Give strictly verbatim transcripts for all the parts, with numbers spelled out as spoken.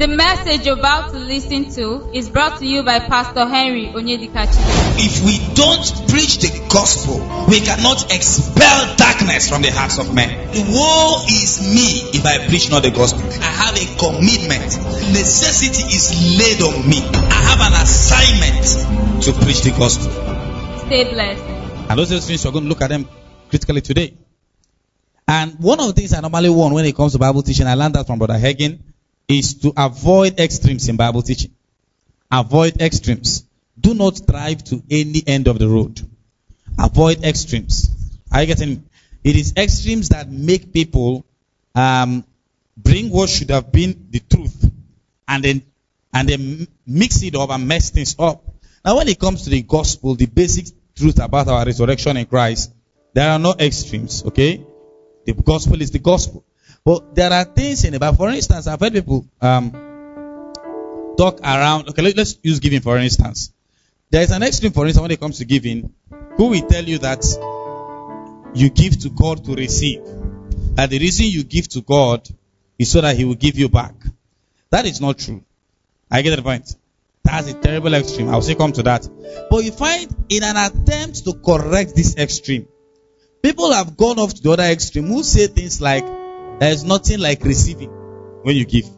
The message you're about to listen to is brought to you by Pastor Henry Onyedikachi. If we don't preach the gospel, we cannot expel darkness from the hearts of men. Woe is me if I preach not the gospel. I have a commitment. Necessity is laid on me. I have an assignment to preach the gospel. Stay blessed. And those things, we're going to look at them critically today. And one of the things I normally want when it comes to Bible teaching, I learned that from Brother Hagin, is to avoid extremes in Bible teaching. Avoid extremes. Do not drive to any end of the road. Avoid extremes. Are you getting? It is extremes that make people um, bring what should have been the truth, and then and then mix it up and mess things up. Now, when it comes to the gospel, the basic truth about our resurrection in Christ, there are no extremes. Okay, the gospel is the gospel. But there are things in the Bible. For instance, I've heard people um, talk around. Okay, let, let's use giving for instance. There is an extreme, for instance, when it comes to giving, who will tell you that you give to God to receive. And the reason you give to God is so that He will give you back. That is not true. I get the point. That's a terrible extreme. I'll say come to that. But you find in an attempt to correct this extreme, people have gone off to the other extreme who say things like, there is nothing like receiving when you give.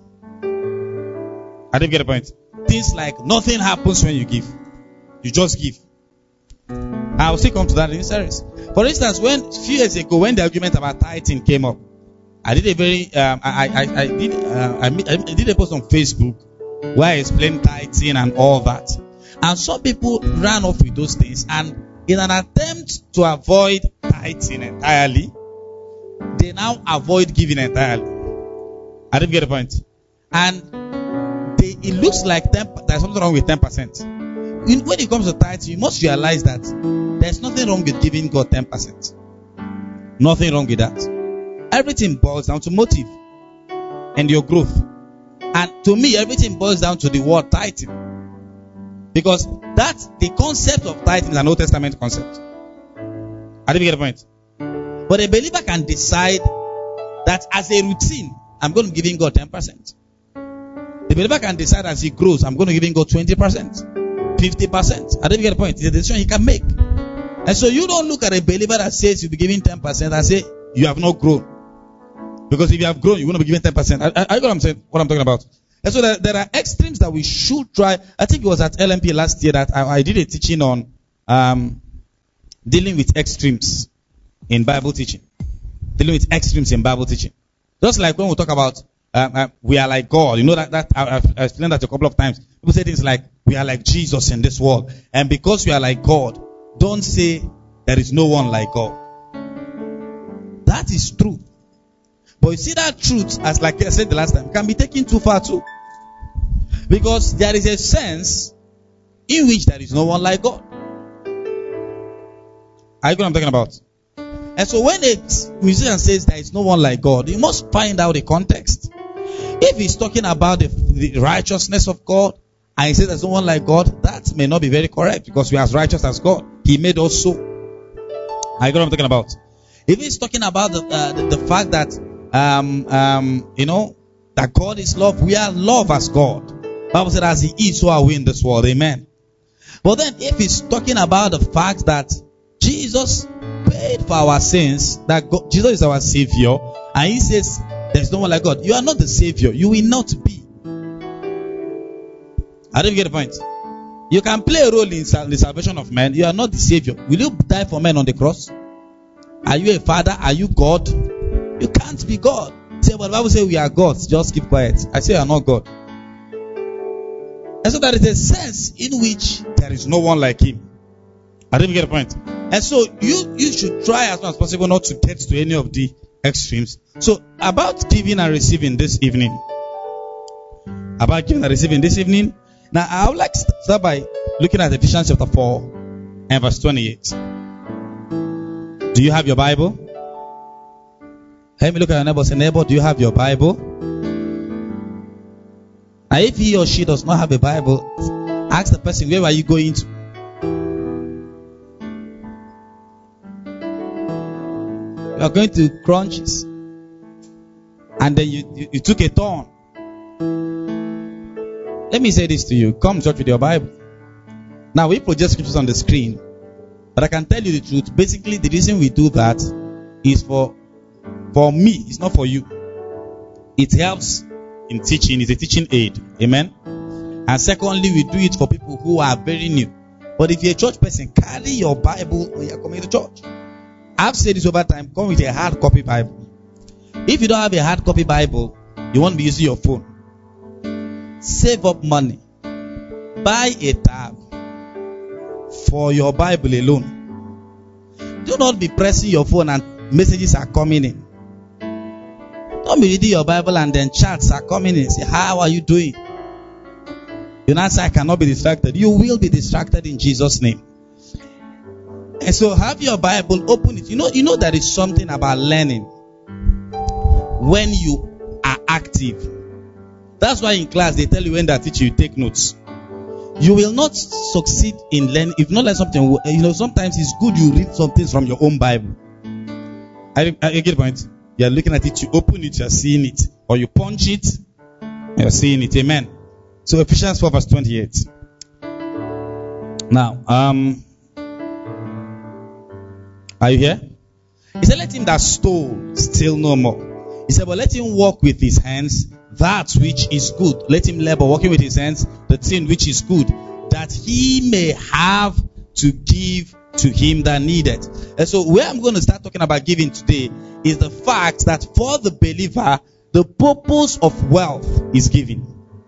I didn't get the point. Things like nothing happens when you give. You just give. I will still come to that in series. For instance, when a few years ago, when the argument about tithing came up, I did a very, um, I, I, I did, uh, I, I did a post on Facebook where I explained tithing and all that. And some people ran off with those things, and in an attempt to avoid tithing entirely, they now avoid giving entirely. I didn't get the point. And they, it looks like ten, there's something wrong with ten percent. In, when it comes to tithes, you must realize that there's nothing wrong with giving God ten percent. Nothing wrong with that. Everything boils down to motive and your growth. And to me, everything boils down to the word tithing. Because that's the concept of tithing is an Old Testament concept. I didn't get the point. But a believer can decide that as a routine, I'm going to give in God ten percent. The believer can decide as he grows, I'm going to give in God twenty percent, fifty percent. I didn't get the point. It's a decision he can make. And so you don't look at a believer that says you'll be giving ten percent and say you have not grown. Because if you have grown, you're going to be giving ten percent. I, I, I got what I'm saying, what I'm talking about. And so there, there are extremes that we should try. I think it was at L M P last year that I, I did a teaching on um, dealing with extremes in Bible teaching. Dealing with extremes in Bible teaching. Just like when we talk about uh, uh, we are like God. You know that, that I, I've explained that a couple of times. People say things like we are like Jesus in this world. And because we are like God, don't say there is no one like God. That is true. But you see that truth, as like I said the last time, can be taken too far too. Because there is a sense in which there is no one like God. Are you know what I'm talking about? And so when a musician says there is no one like God, you must find out the context. If he's talking about the, the righteousness of God, and he says there's no one like God, that may not be very correct, because we are as righteous as God. He made us so. Are you know what I'm talking about? If he's talking about the, uh, the, the fact that, um, um, you know, that God is love, we are love as God. The Bible said, as He is, so are we in this world. Amen. But then if he's talking about the fact that Jesus paid for our sins, that God, Jesus is our Savior, and He says there's no one like God, you are not the Savior. You will not be. I don't get the point. You can play a role in the salvation of men. You are not the Savior. Will you die for men on the cross? Are you a father? Are you God? You can't be God. Say, but the Bible says we are gods. Just keep quiet. I say you are not God. And so there is a sense in which there is no one like Him. I didn't get the point. And so you, you should try as much as possible not to get to any of the extremes. So about giving and receiving this evening. About giving and receiving this evening. Now I would like to start by looking at Ephesians chapter four and verse twenty-eight. Do you have your Bible? Let me look at your neighbor and say, neighbor, do you have your Bible? And if he or she does not have a Bible, ask the person, where are you going to? You are going to Crunches. And then you, you, you took a turn. let me say this to you. Come to church with your Bible. Now, we project scriptures on the screen, but I can tell you the truth. Basically, the reason we do that is for, for me. It's not for you. It helps in teaching. It's a teaching aid. Amen. And secondly, we do it for people who are very new. But if you're a church person, carry your Bible when you're coming to church. I've said this over time. Come with a hard copy Bible. If you don't have a hard copy Bible, you won't be using your phone. Save up money. Buy a tab for your Bible alone. Do not be pressing your phone and messages are coming in. Don't be reading your Bible and then chats are coming in. Say, how are you doing? You know, I cannot be distracted. You will be distracted in Jesus' name. And so have your Bible, open it. You know, you know there is something about learning when you are active. That's why in class they tell you when they teach you, you take notes. You will not succeed in learning if you not learn something. You know, sometimes it's good you read some things from your own Bible. I, I get the point. You are looking at it, you open it, you are seeing it, or you punch it, you are seeing it. Amen. So Ephesians four verse twenty-eight. Now, um, are you here? He said, let him that stole steal no more. He said, but let him walk with his hands that which is good. Let him labor, working with his hands, the thing which is good, that he may have to give to him that needed. And so where I'm going to start talking about giving today is the fact that for the believer, the purpose of wealth is giving.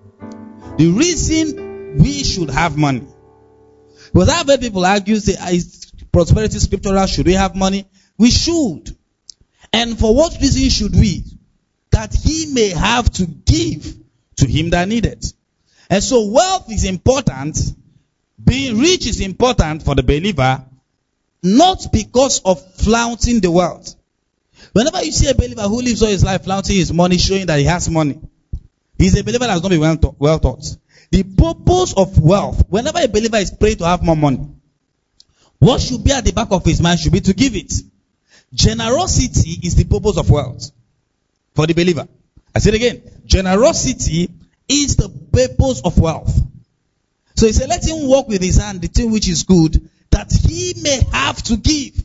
The reason we should have money. Because I've heard people argue, say, is prosperity scriptural? Should we have money? We should. And for what reason should we? That he may have to give to him that needed. And so wealth is important. Being rich is important for the believer, not because of flaunting the wealth. Whenever you see a believer who lives all his life flaunting his money, showing that he has money, he's a believer that has not been well taught. Well taught. The purpose of wealth, whenever a believer is praying to have more money, what should be at the back of his mind should be to give it. Generosity is the purpose of wealth for the believer. I said again, generosity is the purpose of wealth. So he said, let him walk with his hand, the thing which is good, that he may have to give.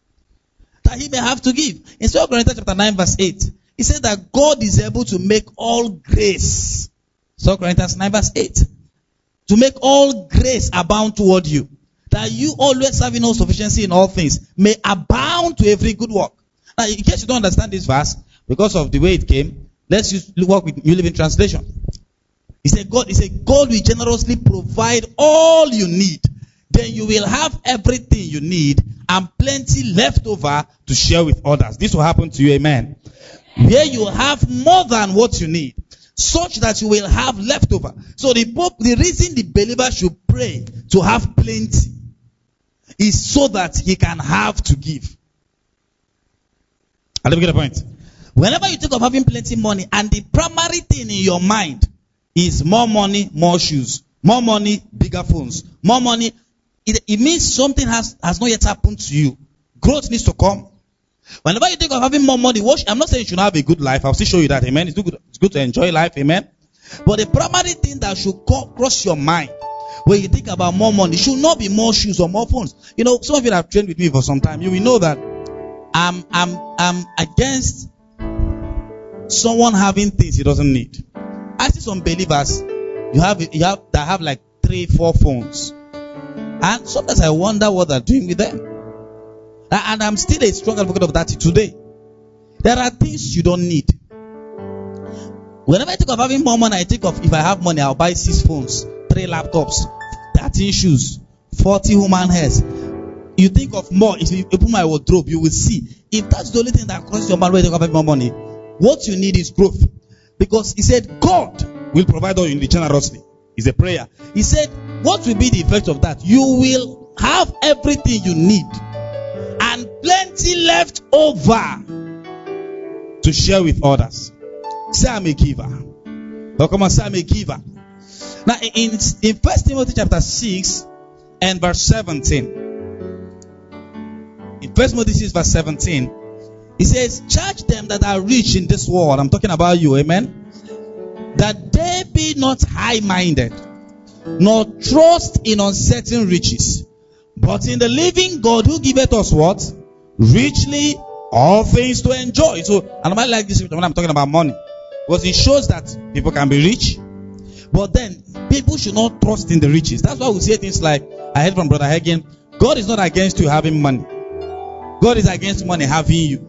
That he may have to give. In Second Corinthians chapter nine verse eight, he said that God is able to make all grace. Second Corinthians nine verse eight. To make all grace abound toward you. That you always having all sufficiency in all things may abound to every good work. Now, in case you don't understand this verse, because of the way it came, let's use, work with New Living Translation. He said, God, he said, God will generously provide all you need. Then you will have everything you need and plenty left over to share with others. This will happen to you, amen. Where you have more than what you need, such that you will have left over. So the Pope, the reason the believer should pray to have plenty is so that he can have to give. I don't get the point. Whenever you think of having plenty money, and the primary thing in your mind is more money, more shoes, more money, bigger phones, more money, it, it means something has, has not yet happened to you. Growth needs to come. Whenever you think of having more money, watch, I'm not saying you should have a good life. I'll still show you that, amen. It's good, it's good to enjoy life, amen. But the primary thing that should cross your mind when you think about more money should not be more shoes or more phones. You know, some of you have trained with me for some time. You will know that I'm, I'm, I'm against someone having things he doesn't need. I see some believers, you have, you have, that have like three, four phones. And sometimes I wonder what they're doing with them. And I'm still a strong advocate of that today. There are things you don't need. Whenever I think of having more money, I think of if I have money, I'll buy six phones, three laptops, thirteen shoes, forty human hairs. You think of more. If you open my wardrobe, you will see. If that's the only thing that crosses your mind when you think of having more money, what you need is growth. Because he said, God will provide all you need generously. It's a prayer. He said, what will be the effect of that? You will have everything you need and plenty left over to share with others. Say I'm a giver. Oh, come on, say I'm a giver. Now, in, in First Timothy chapter six and verse seventeen, in First Timothy six verse seventeen, he says, charge them that are rich in this world. I'm talking about you, amen. That they be not high-minded. nor trust in uncertain riches, but in the living God who giveth us what? Richly all things to enjoy. So, and I like this when I'm talking about money, because it shows that people can be rich, but then people should not trust in the riches. That's why we say things like, I heard from Brother Hagin, God is not against you having money. God is against money having you.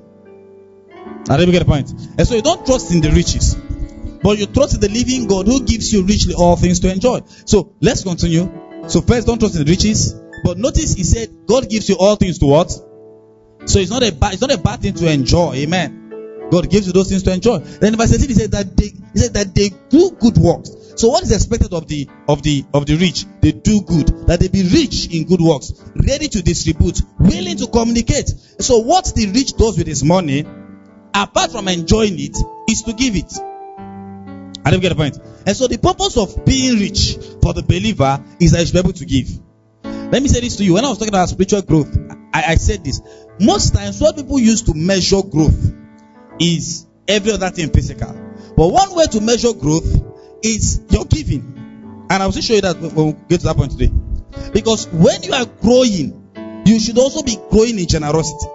I didn't get the point. And so you don't trust in the riches, but you trust in the living God who gives you richly all things to enjoy. So let's continue. So first, don't trust in the riches, but notice he said God gives you all things to what? So it's not a bad, it's not a bad thing to enjoy. Amen. God gives you those things to enjoy. Then in verse eighteen, he said that they, he said that they do good works. So what is expected of the of the of the rich? They do good. That they be rich in good works, ready to distribute, willing to communicate. So what the rich does with his money, apart from enjoying it, is to give it. I don't get the point. And so the purpose of being rich for the believer is that you should be able to give. Let me say this to you. When I was talking about spiritual growth, I, I said this. Most times what people use to measure growth is every other thing physical. But one way to measure growth is your giving. And I'll still show you that when we get to that point today. Because when you are growing, you should also be growing in generosity.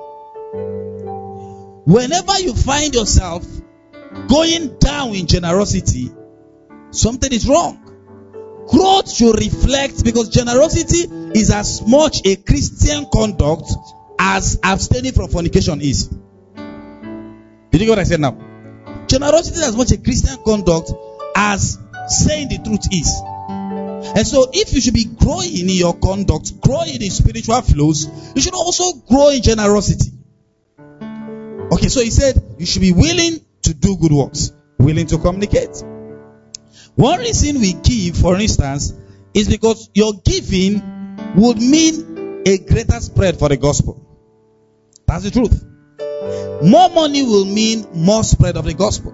Whenever you find yourself going down in generosity, something is wrong. Growth should reflect, because generosity is as much a Christian conduct as abstaining from fornication is. Did you get what I said now? Generosity is as much a Christian conduct as saying the truth is. And so if you should be growing in your conduct, growing in spiritual flows, you should also grow in generosity. Okay, so he said you should be willing to do good works, willing to communicate. One reason we give, for instance, is because your giving would mean a greater spread for the gospel. That's the truth. More money will mean more spread of the gospel.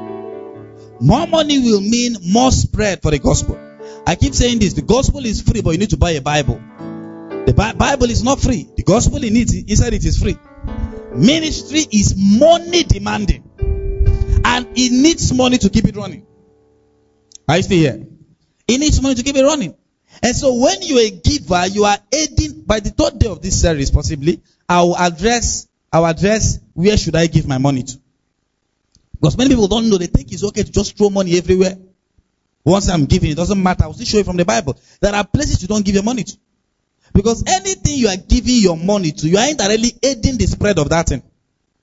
More money will mean more spread for the gospel. I keep saying this, the gospel is free, but you need to buy a Bible. The Bi- Bible is not free. The gospel in it, inside it is free. Ministry is money demanding, and it needs money to keep it running. Are you still here? It needs money to keep it running. And so when you are a giver, you are aiding. By the third day of this series, possibly, I will address, I will address where should I give my money to. Because many people don't know. They think it's okay to just throw money everywhere. Once I'm giving, it doesn't matter. I will still show you from the Bible. There are places you don't give your money to. Because anything you are giving your money to, you are indirectly aiding the spread of that thing.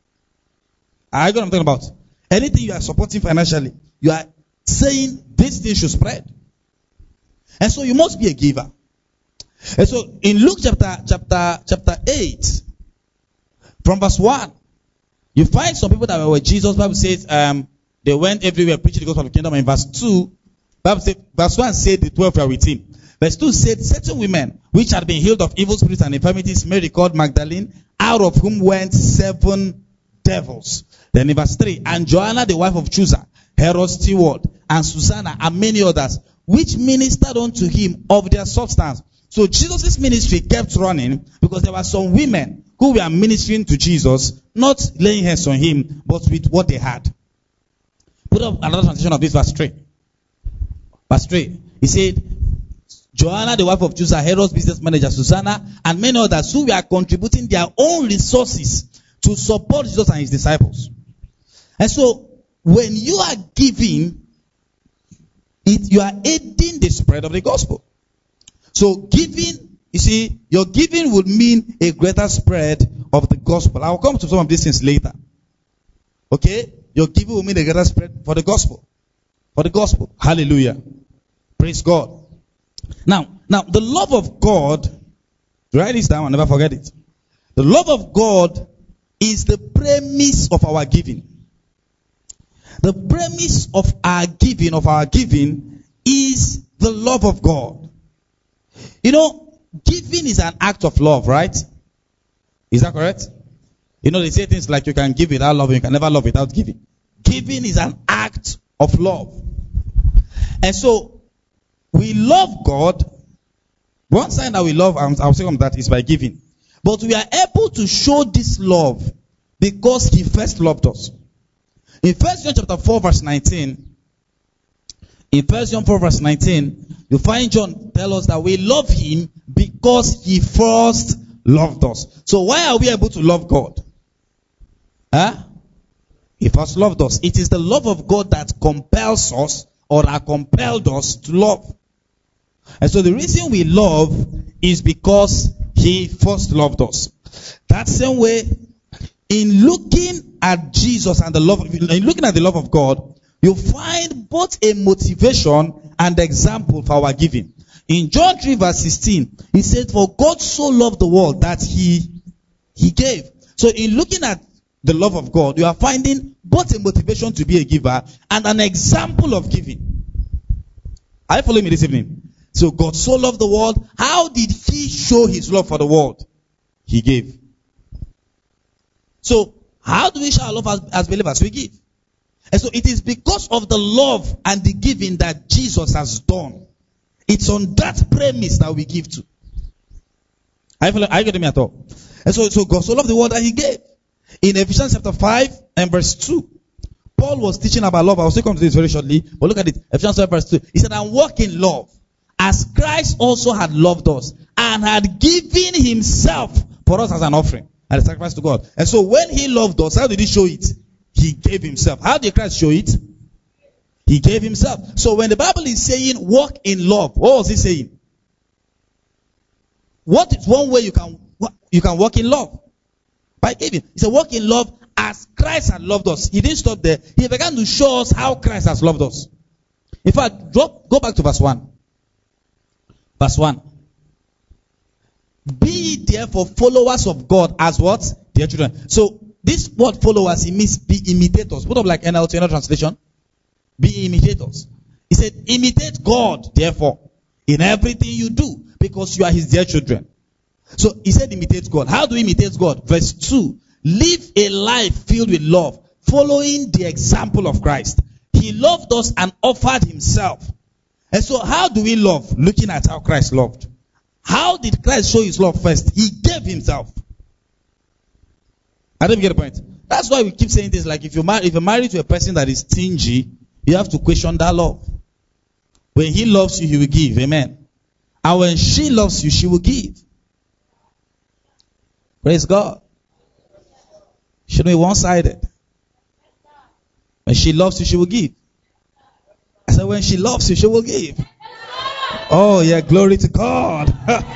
I know what I'm talking about. Anything you are supporting financially, you are saying this thing should spread. And so you must be a giver. And so in Luke chapter chapter chapter eight, from verse one, you find some people that were with Jesus. Bible says um, they went everywhere preaching the gospel of the kingdom. In verse two, Bible says, verse one said the twelve were with him. Verse two said, certain women which had been healed of evil spirits and infirmities, Mary called Magdalene, out of whom went seven devils. Then in verse three, and Joanna the wife of Chuza, Herod's steward, and Susanna, and many others, which ministered unto him of their substance. So Jesus' ministry kept running because there were some women who were ministering to Jesus, not laying hands on him, but with what they had. Put up another translation of this verse three. Verse three. He said, Joanna, the wife of Chuza, Herod's business manager, Susanna, and many others who were contributing their own resources to support Jesus and his disciples. And so, when you are giving, it, you are aiding the spread of the gospel. So, giving, you see, your giving would mean a greater spread of the gospel. I will come to some of these things later. Okay? Your giving will mean a greater spread for the gospel. For the gospel. Hallelujah. Praise God. Now, now, the love of God, write this down and never forget it. The love of God is the premise of our giving. The premise of our giving, of our giving, is the love of God. You know, giving is an act of love, right? Is that correct? You know, they say things like you can give without loving, you can never love without giving. Giving is an act of love. And so, we love God. One sign that we love, I'll say on that, is by giving. But we are able to show this love because he first loved us. In First John chapter four verse nineteen, in First John four verse nineteen, You find John tell us that we love him because he first loved us. So why are we able to love God? Huh? He first loved us. It is the love of God that compels us, or that compelled us to love. And so the reason we love is because he first loved us. That same way, in looking at Jesus and the love, in looking at the love of God, you find both a motivation and example for our giving. In John three verse sixteen, he said, "For God so loved the world that he, he gave." So in looking at the love of God, you are finding both a motivation to be a giver and an example of giving. Are you following me this evening? So God so loved the world. How did he show his love for the world? He gave. So how do we show our love as, as believers? We give. And so it is because of the love and the giving that Jesus has done. It's on that premise that we give to. Are you, are you getting me at all? And so, so God so loved the world that he gave. In Ephesians chapter five and verse two, Paul was teaching about love. I will still come to this very shortly, but look at it. Ephesians five verse two. He said, "And walk in love, as Christ also had loved us, and had given himself for us as an offering and a sacrifice to God." And so when he loved us, how did he show it? He gave himself. How did Christ show it? He gave himself. So when the Bible is saying walk in love, what was he saying? What is one way you can you can walk in love? By giving. He said walk in love as Christ had loved us. He didn't stop there. He began to show us how Christ has loved us. In fact, drop, go back to verse one. Verse one. "Be ye therefore followers of God as what? Dear children." So this word followers, it means be imitators. Put up like N L T, another translation. Be imitators. He said, imitate God, therefore, in everything you do, because you are his dear children. So he said, imitate God. How do we imitate God? Verse two. "Live a life filled with love, following the example of Christ. He loved us and offered himself." And so how do we love? Looking at how Christ loved. How did Christ show his love first? He gave himself. I don't get the point. That's why we keep saying this, like if you marry, if you're married to a person that is stingy, you have to question that love. When he loves you, he will give. Amen. And when she loves you, she will give. Praise God. Shouldn't be one-sided. When she loves you, she will give. I said, when she loves you, she will give. Oh, yeah, glory to God.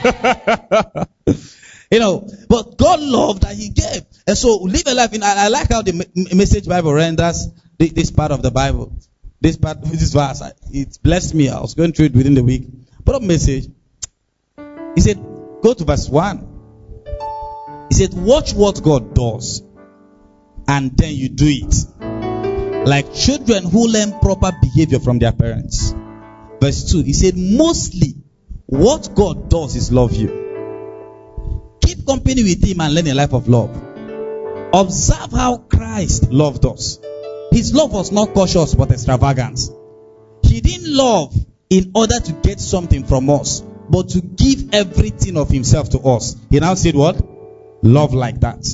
You know, but God loved that he gave. And so live a life in, I, I like how the Message Bible renders this, this part of the Bible. This part, this verse, it blessed me. I was going through it within the week. Put up Message. He said, go to verse one. He said, watch what God does, and then you do it. Like children who learn proper behavior from their parents. Verse two, he said, mostly what God does is love you. Keep company with him and learn a life of love. Observe how Christ loved us. His love was not cautious but extravagant. He didn't love in order to get something from us, but to give everything of himself to us. He now said what? Love like that.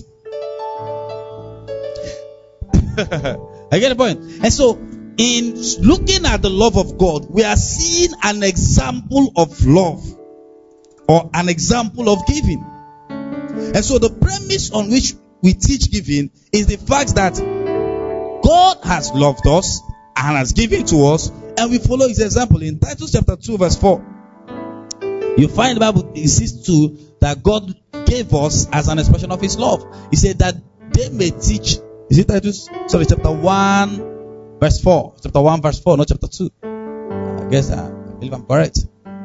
I get the point. And so, in looking at the love of God, we are seeing an example of love, or an example of giving. And so the premise on which we teach giving is the fact that God has loved us and has given to us, and we follow his example. In Titus chapter two verse four, you find the Bible insists to that God gave us as an expression of his love. He said that they may teach. Is it Titus? Sorry, chapter one verse four. Chapter one verse four, not chapter two. I guess I believe I'm correct.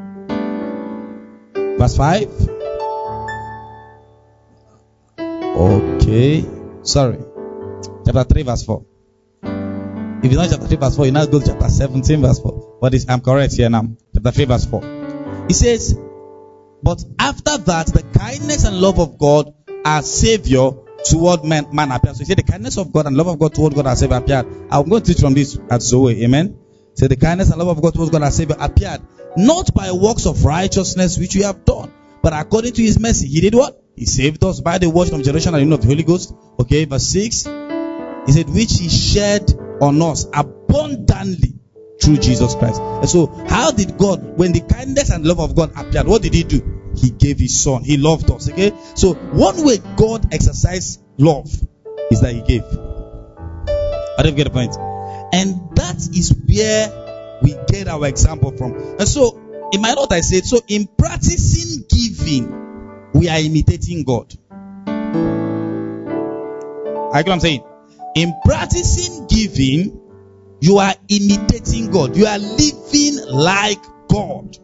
Verse five. Okay. Sorry. Chapter three verse four. If it's not chapter three verse four, you now go to chapter seventeen verse four. But I'm correct here now. Chapter three verse four. He says, but after that, the kindness and love of God, our Savior, toward man, man appeared. So he said, the kindness of God and love of God toward God, our Savior, appeared. I'm going to teach from this at Zoe. Amen. So the kindness and love of God towards God, our Savior, appeared. Not by works of righteousness which we have done, but according to his mercy. He did what? He saved us by the word of generation and the name of the Holy Ghost. Okay, verse six. He said, which he shed on us abundantly through Jesus Christ. And so, how did God, when the kindness and love of God appeared, what did he do? He gave his son. He loved us. Okay? So, one way God exercised love is that he gave. I don't get the point. And that is where we get our example from. And so, in my note, I said, so in practicing giving, we are imitating God. I get what I'm saying? In practicing giving, you are imitating God. You are living like God.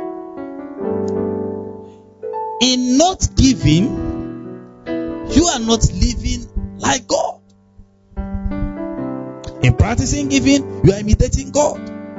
In not giving, you are not living like God. In practicing giving, you are imitating God.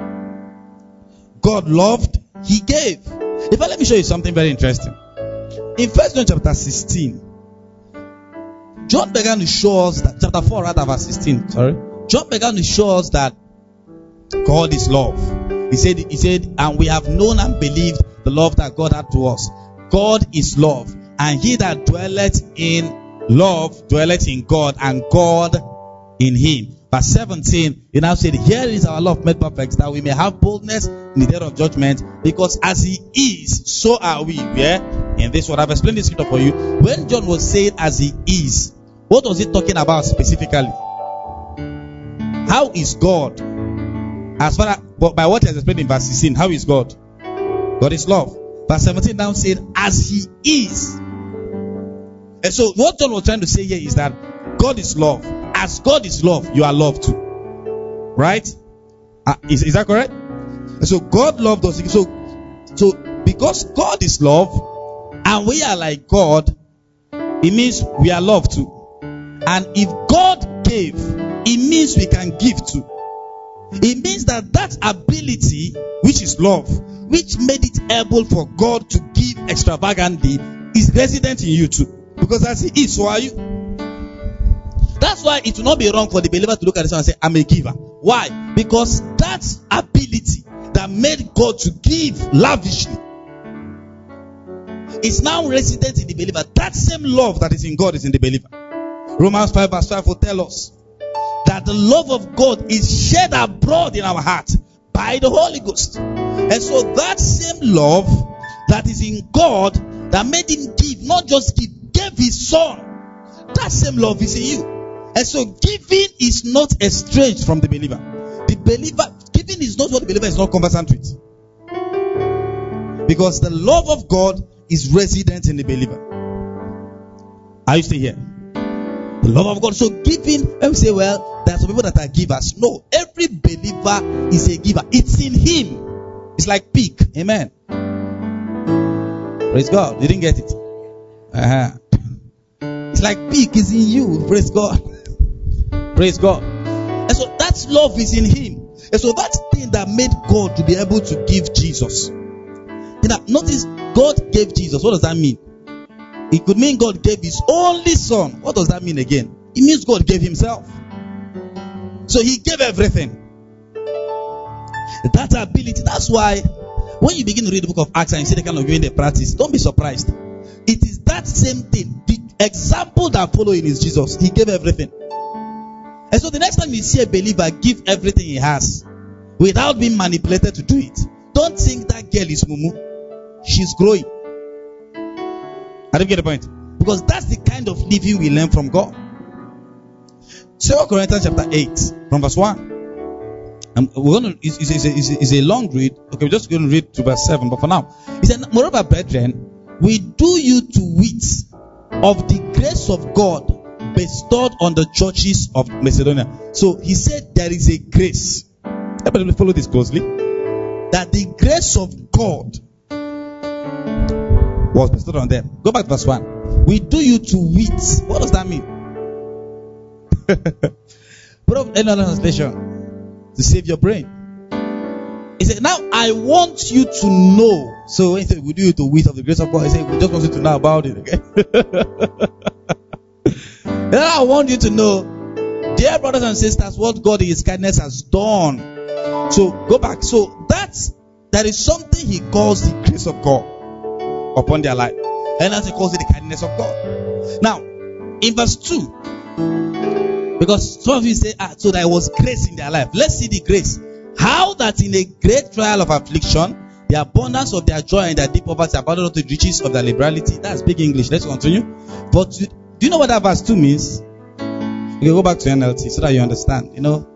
God loved, he gave. In fact, let me show you something very interesting. In First John chapter sixteen, John began to show us that, chapter four rather, verse sixteen, sorry. John began to show us that God is love. He said, he said, and we have known and believed the love that God had to us. God is love, and he that dwelleth in love dwelleth in God, and God in him. Verse seventeen, he now said, here is our love made perfect, that we may have boldness in the day of judgment, because as he is, so are we. Yeah? In this one, I've explained this scripture for you. When John was saying as he is, what was he talking about specifically? How is God? As far as, but by what he has explained in verse sixteen, how is God? God is love. Verse seventeen now said, as he is. And so what John was trying to say here is that God is love. As God is love, you are loved too. Right? Uh, is, is that correct? And so God loved us. So, so because God is love and we are like God, it means we are loved too. And if God gave, it means we can give too. It means that that ability, which is love, which made it able for God to give extravagantly, is resident in you too. Because as he is, so are you. That's why it will not be wrong for the believer to look at this and say, I'm a giver. Why? Because that ability that made God to give lavishly is now resident in the believer. That same love that is in God is in the believer. Romans five verse five will tell us that the love of God is shed abroad in our heart by the Holy Ghost. And so that same love that is in God that made him give, not just give, gave his son, that same love is in you. And so giving is not estranged from the believer. The believer, giving is not what the believer is not conversant with. Because the love of God is resident in the believer. Are you still here? The love of God. So giving, when we say, well, there are some people that are givers. No, every believer is a giver. It's in him. It's like pig. Amen. Praise God. You didn't get it? Uh-huh. It's like pig is in you. Praise God. Praise God. And so that love is in him. And so that thing that made God to be able to give Jesus. You know, notice God gave Jesus. What does that mean? It could mean God gave his only son. What does that mean again? It means God gave himself. So he gave everything. That ability. That's why when you begin to read the book of Acts and you see the kind of giving they practice, don't be surprised. It is that same thing. The example that following is Jesus. He gave everything. And so the next time you see a believer give everything he has without being manipulated to do it, don't think that girl is mumu. She's growing. I don't get the point. Because that's the kind of living we learn from God. Second Corinthians chapter eight, from verse one. Um, we're going to, it's, it's, it's, it's, it's a long read. Okay, we're just going to read to verse seven. But for now, he said, moreover, brethren, we do you to wit of the grace of God bestowed on the churches of Macedonia. So he said there is a grace. Everybody follow this closely. That the grace of God was bestowed on them. Go back to verse one. We do you to wit. What does that mean? Put up another translation to save your brain. He said, now I want you to know. So when he said we do you to wit of the grace of God, he said we just want you to know about it. Okay? Now I want you to know, dear brothers and sisters, what God in his kindness has done. So go back. So that's there is something he calls the grace of God upon their life. And as he calls it the kindness of God. Now, in verse two, because some of you say, ah, so there was grace in their life. Let's see the grace. How that in a great trial of affliction, the abundance of their joy and their deep poverty abounded unto the riches of their liberality. That's big English. Let's continue. But do you know what that verse two means? You can go back to N L T so that you understand. You know,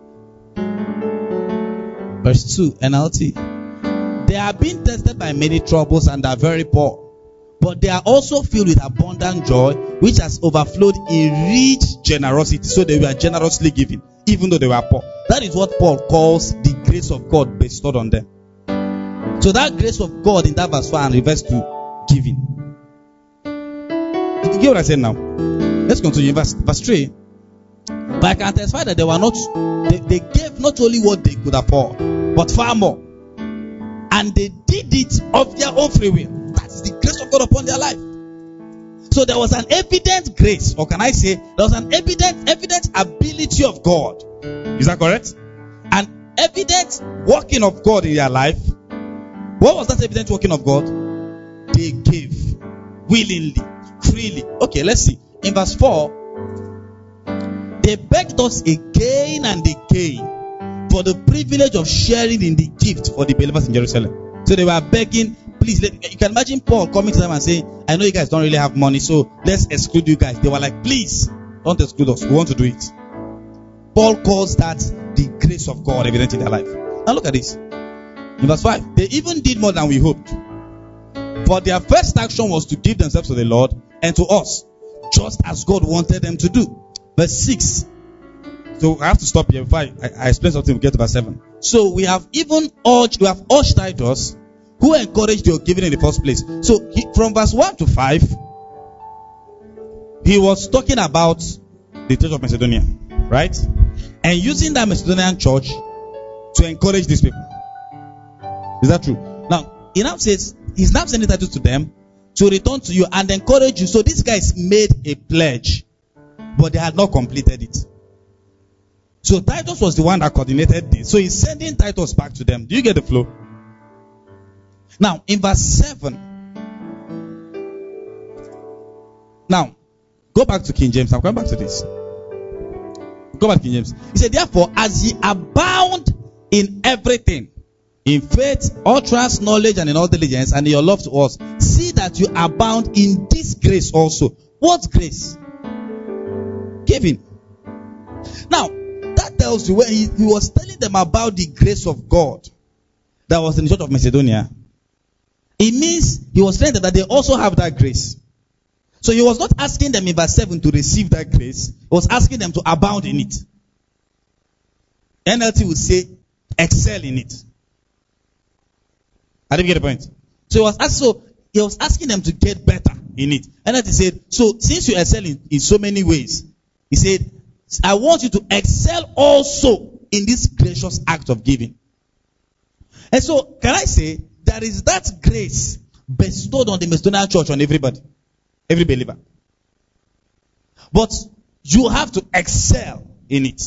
verse two, N L T. They are being tested by many troubles and are very poor, but they are also filled with abundant joy, which has overflowed in rich generosity. So they were generously giving, even though they were poor. That is what Paul calls the grace of God bestowed on them. So that grace of God in that verse one refers to giving. Did you get what I said now? Let's continue. Verse, verse three. But I can testify that they were not, they, they gave not only what they could afford, but far more. And they did it of their own free will. That's the grace of God upon their life. So there was an evident grace, or can I say, there was an evident, evident ability of God. Is that correct? An evident working of God in their life. What was that evident working of God? They gave willingly, freely. Okay, let's see. In verse four, they begged us again and again for the privilege of sharing in the gift for the believers in Jerusalem. So they were begging, please. Let, you can imagine Paul coming to them and saying, I know you guys don't really have money, so let's exclude you guys. They were like, please, don't exclude us. We want to do it. Paul calls that the grace of God evident in their life. Now look at this. In verse five, they even did more than we hoped. For their first action was to give themselves to the Lord and to us, just as God wanted them to do. Verse six. So I have to stop here before I, I, I explain something. We get to verse seven. So we have even urged, we have urged Titus, who encouraged your giving in the first place. So he, from verse one to five, he was talking about the church of Macedonia, right? And using that Macedonian church to encourage these people. Is that true? Now, he now says, he's now sending Titus to them to return to you and encourage you. So these guys made a pledge, but they had not completed it. So Titus was the one that coordinated this. So he's sending Titus back to them. Do you get the flow? Now, in verse seven. Now, go back to King James. I'm going back to this. Go back to King James. He said, therefore, as ye abound in everything, in faith, utterance, knowledge, and in all diligence, and in your love to us, see that you abound in this grace also. What grace? Giving. Now, that tells you when he, he was telling them about the grace of God that was in the church of Macedonia, it means he was telling them that they also have that grace. So he was not asking them in verse seven to receive that grace. He was asking them to abound in it. N L T would say, excel in it. I didn't get the point. So he was asking, so he was asking them to get better in it. And then he said, so since you excel in, in so many ways, he said, I want you to excel also in this gracious act of giving. And so, can I say, there is that grace bestowed on the Macedonian church on everybody, every believer. But you have to excel in it.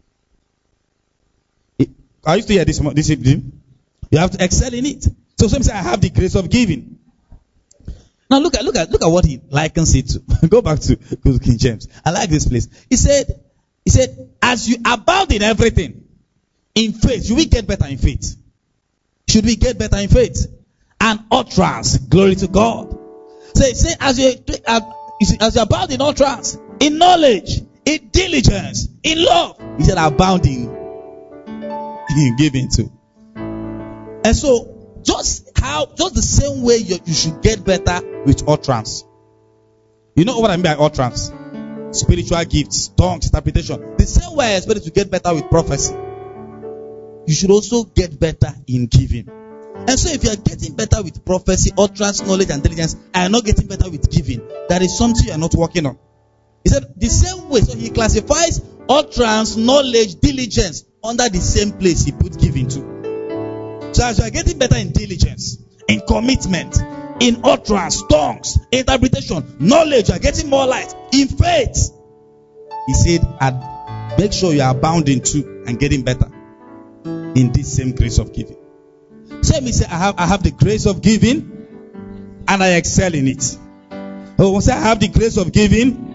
Are you still here this, this evening? You have to excel in it. So some say, I have the grace of giving. Now look at look at look at what he likens it to. Go back to, to King James. I like this place. He said, he said, as you abound in everything, in faith, should we get better in faith? Should we get better in faith? And utterance, glory to God. Say, say as you as you abound in utterance, in knowledge, in diligence, in love. He said, abounding in giving too. And so, just how, just the same way you, you should get better with utterance. You know what I mean by utterance? Spiritual gifts, tongues, interpretation. The same way I expect you to get better with prophecy, you should also get better in giving. And so if you are getting better with prophecy, utterance, knowledge, and diligence, and are not getting better with giving, that is something you are not working on. He said the same way, so he classifies utterance, knowledge, diligence under the same place he put giving to. So as you are getting better in diligence, in commitment, in utterance, tongues, interpretation, knowledge, you are getting more light. In faith, he said, and make sure you are abounding too and getting better in this same grace of giving. So me say, I have I have the grace of giving and I excel in it. Oh, we say I have the grace of giving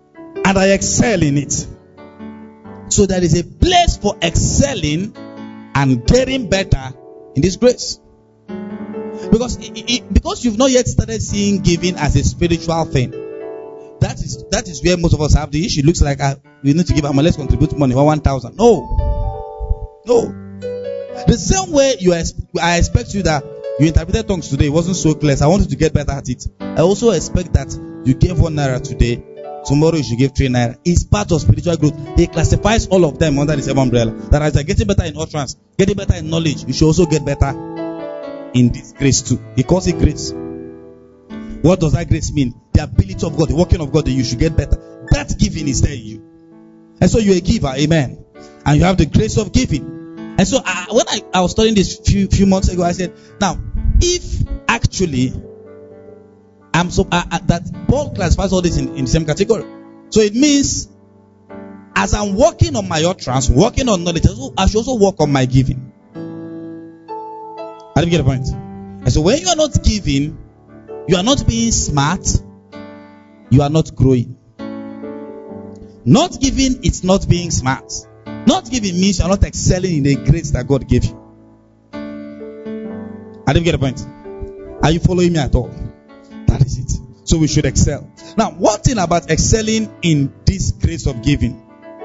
and I excel in it. So there is a place for excelling and getting better in this grace. Because it, it, because you've not yet started seeing giving as a spiritual thing. That is that is where most of us have the issue. It looks like uh, we need to give, um, let's contribute money, one thousand. No. No. The same way you are, I expect you that you interpreted tongues today, it wasn't so clear, so I want you to get better at it. I also expect that you gave one naira today, tomorrow you should give three naira. It's part of spiritual growth. He classifies all of them under the same umbrella. That as you're getting better in utterance, getting better in knowledge, you should also get better in this grace too. He calls it grace. What does that grace mean? The ability of God, the working of God, that you should get better. That giving is there in you. And so you're a giver, amen. And you have the grace of giving. And so uh, when I, I was studying this few few months ago, I said, now, if actually I'm so uh, uh, that Paul classifies all this in, in the same category, so it means as I'm working on my utterance, working on knowledge, I should also work on my giving. I didn't get the point. And so when you are not giving, you are not being smart, you are not growing. Not giving, it's not being smart. Not giving means you are not excelling in the grace that God gave you. I didn't get the point. Are you following me at all? That is it. So we should excel. Now, one thing about excelling in this grace of giving.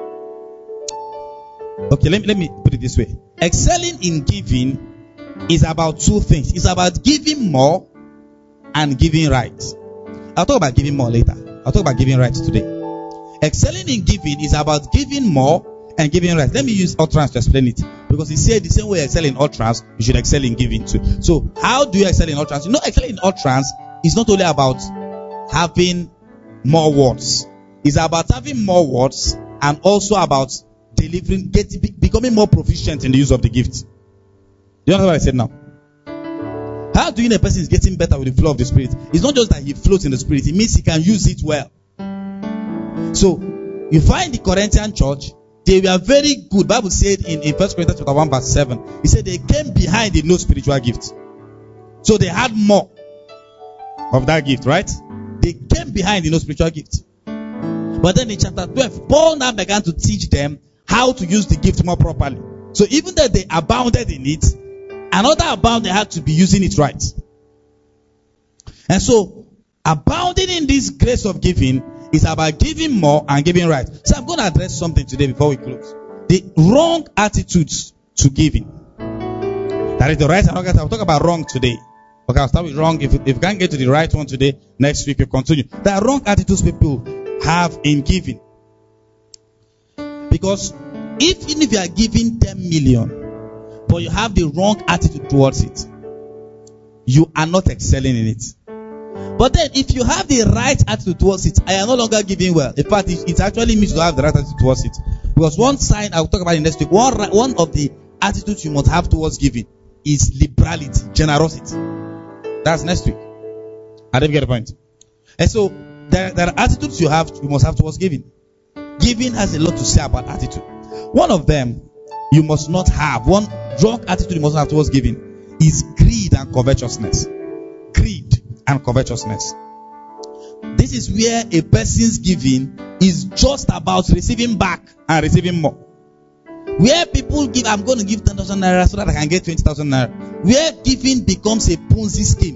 Okay, let me, let me put it this way. Excelling in giving is about two things. It's about giving more and giving right. I'll talk about giving more later. I'll talk about giving right today. Excelling in giving is about giving more and giving right. Let me use utterance to explain it. Because he said the same way you excel in utterance, you should excel in giving too. So how do you excel in utterance? You know, excelling in utterance is not only about having more words. It's about having more words and also about delivering, getting, becoming more proficient in the use of the gift. Do you understand what I said now? How do you know a person is getting better with the flow of the Spirit? It's not just that he floats in the Spirit. It means he can use it well. So, you find the Corinthian church, they were very good. Bible said in, in First Corinthians chapter one verse seven, he said they came behind in no spiritual gift. So they had more of that gift, right? They came behind in no spiritual gift. But then in chapter twelve, Paul now began to teach them how to use the gift more properly. So even though they abounded in it, another abound, they had to be using it right. And so, abounding in this grace of giving is about giving more and giving right. So I'm going to address something today before we close. The wrong attitudes to giving. That is the right and wrong attitude. I'll talk about wrong today. Okay, I'll start with wrong. If, if you can't get to the right one today, next week we'll continue. There are wrong attitudes people have in giving. Because if, even if you are giving ten million, but you have the wrong attitude towards it, you are not excelling in it. But then, if you have the right attitude towards it, I am no longer giving well. In fact, it, it actually means to have the right attitude towards it. Because one sign, I'll talk about it next week, one, one of the attitudes you must have towards giving is liberality, generosity. That's next week. I didn't get the point. And so, there, there are attitudes you have, you must have towards giving. Giving has a lot to say about attitude. One of them, you must not have, one wrong attitude you must have towards giving is greed and covetousness. Greed and covetousness. This is where a person's giving is just about receiving back and receiving more. Where people give, I'm going to give ten thousand naira so that I can get twenty thousand naira. Where giving becomes a Ponzi scheme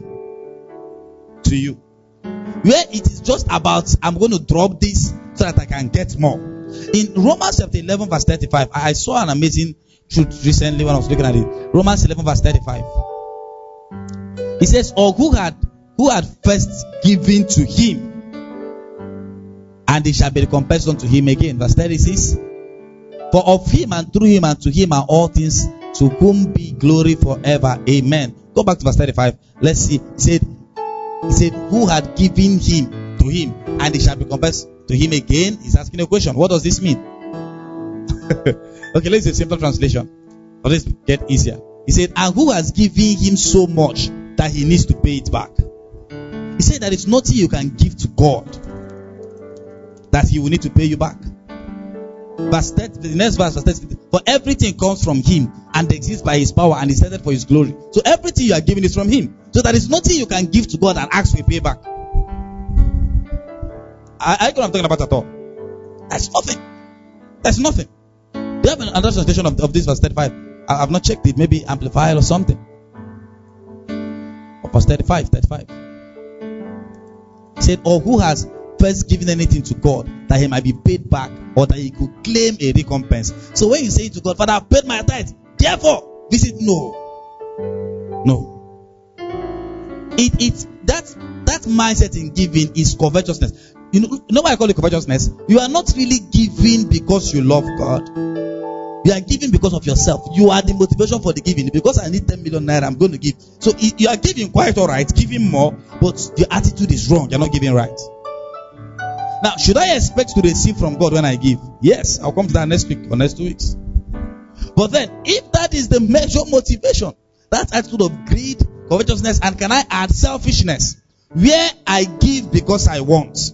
to you. Where it is just about, I'm going to drop this so that I can get more. In Romans chapter eleven verse thirty-five, I saw an amazing truth recently when I was looking at it. Romans eleven verse thirty-five. It says, or who had who had first given to him, and they shall be recompensed unto him again. Verse thirty-six. For of him and through him and to him are all things, to whom be glory forever. Amen. Go back to verse thirty-five. Let's see. He said, he said, who had given him to him, and they shall be recompensed to him again. He's asking a question. What does this mean? Okay, let's do a simple translation. For this get easier. He said, and who has given him so much that he needs to pay it back? He said that it's nothing you can give to God that he will need to pay you back. Verse thirty, the next verse, verse thirty, for everything comes from him and exists by his power and is set for his glory. So everything you are giving is from him. So there is nothing you can give to God and ask for a payback. I, I don't know what I'm talking about at all. That's nothing. That's nothing. Do you have another translation of, of this verse thirty-five? I have not checked it. Maybe Amplified or something. Or verse thirty-five, thirty-five. He said, or who has first given anything to God that he might be paid back, or that he could claim a recompense. So when you say to God, Father, I've paid my tithe, therefore visit, no. No. It it that that mindset in giving is covetousness. You know, you know why I call it covetousness? You are not really giving because you love God. You are giving because of yourself. You are the motivation for the giving. Because I need ten million naira, I'm going to give. So you are giving quite all right, giving more, but your attitude is wrong. You're not giving right. Now, should I expect to receive from God when I give? Yes, I'll come to that next week or next two weeks. But then, if that is the major motivation, that attitude of greed, covetousness, and can I add selfishness, where I give because I want.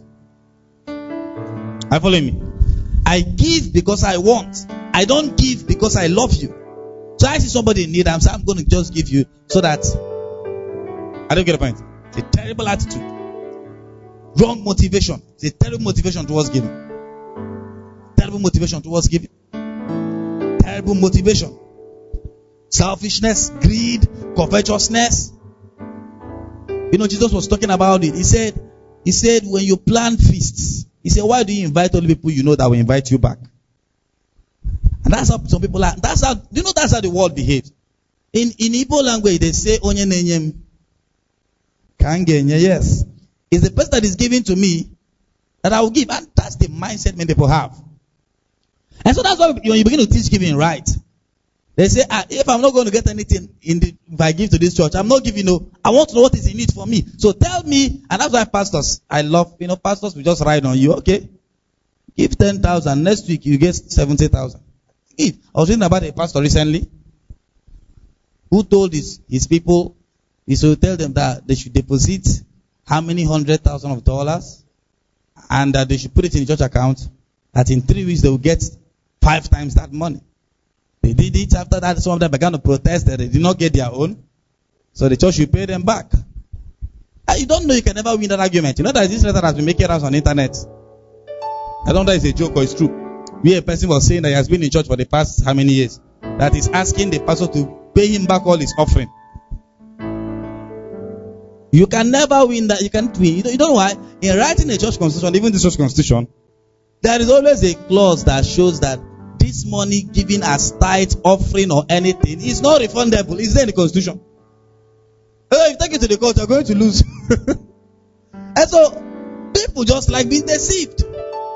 Are you following me? I give because I want. I don't give because I love you. So I see somebody in need, I'm saying I'm going to just give you so that I don't get the point. It's a terrible attitude. Wrong motivation. It's a terrible motivation towards giving. Terrible motivation towards giving. Terrible motivation. Selfishness, greed, covetousness. You know, Jesus was talking about it. He said, He said, when you plan feasts, He said, why do you invite only people you know that will invite you back? And that's how some people are. That's how, you know, that's how the world behaves. In in Igbo language, they say, onye nenyem kangenye. Yes. It's the person that is giving to me that I will give. And that's the mindset many people have. And so that's why when you begin to teach giving right, they say, ah, if I'm not going to get anything in the, if I give to this church, I'm not giving, no. I want to know what is in it for me. So tell me, and that's why pastors, I love, you know, pastors will just ride on you. Okay, give ten thousand. Next week you get seventy thousand. Give. I was reading about a pastor recently who told his, his people, he should tell them that they should deposit how many hundred thousand of dollars, and that they should put it in the church account, that in three weeks they will get five times that money. They did it. After that, some of them began to protest that they did not get their own, so the church should pay them back. And you don't know, you can never win that argument. You know that this letter has been making rounds on the internet. I don't know if it's a joke or it's true. Where a person was saying that he has been in church for the past how many years, that is asking the pastor to pay him back all his offering. You can never win that. You can't win. You know, you know why? In writing a church constitution, even the church constitution, there is always a clause that shows that this money given as tithe, offering, or anything is not refundable. It's there in the constitution. If you take it to the court, you're going to lose. And so, people just like being deceived.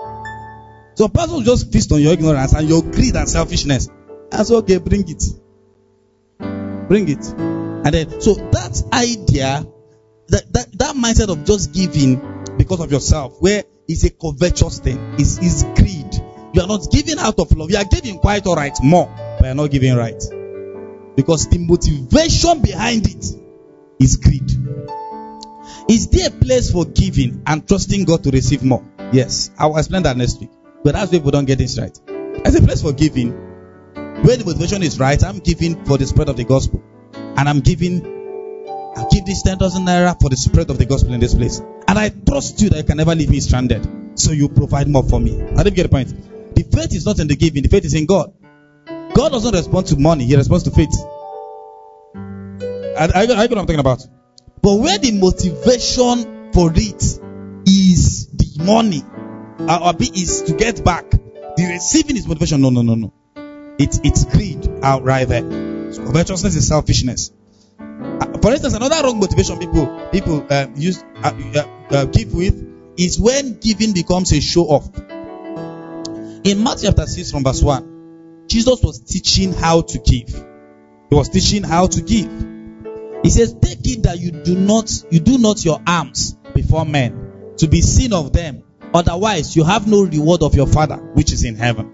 So, pastor will just feast on your ignorance and your greed and selfishness. And so, okay, bring it. Bring it. And then, so that idea, that, that, that mindset of just giving because of yourself, where it's a covetous thing, is is greed. You are not giving out of love. You are giving quite all right, more, but you are not giving right. Because the motivation behind it is greed. Is there a place for giving and trusting God to receive more? Yes. I will explain that next week. But that's why people don't get this right. There's a place for giving where the motivation is right. I'm giving for the spread of the gospel. And I'm giving, I give this ten thousand naira for the spread of the gospel in this place. And I trust you that you can never leave me stranded. So you provide more for me. I didn't get the point. The faith is not in the giving. The faith is in God. God doesn't respond to money. He responds to faith. I, I, I know what I'm talking about. But where the motivation for it is the money, or is to get back, the receiving is motivation. No, no, no, no. It's it's greed outright there. So covetousness is selfishness. Uh, for instance, another wrong motivation people people uh, use uh, uh, uh, give with is when giving becomes a show off. In Matthew chapter six from verse one, Jesus was teaching how to give. He was teaching how to give. He says, take it that you do not you do not your alms before men, to be seen of them. Otherwise, you have no reward of your Father which is in heaven.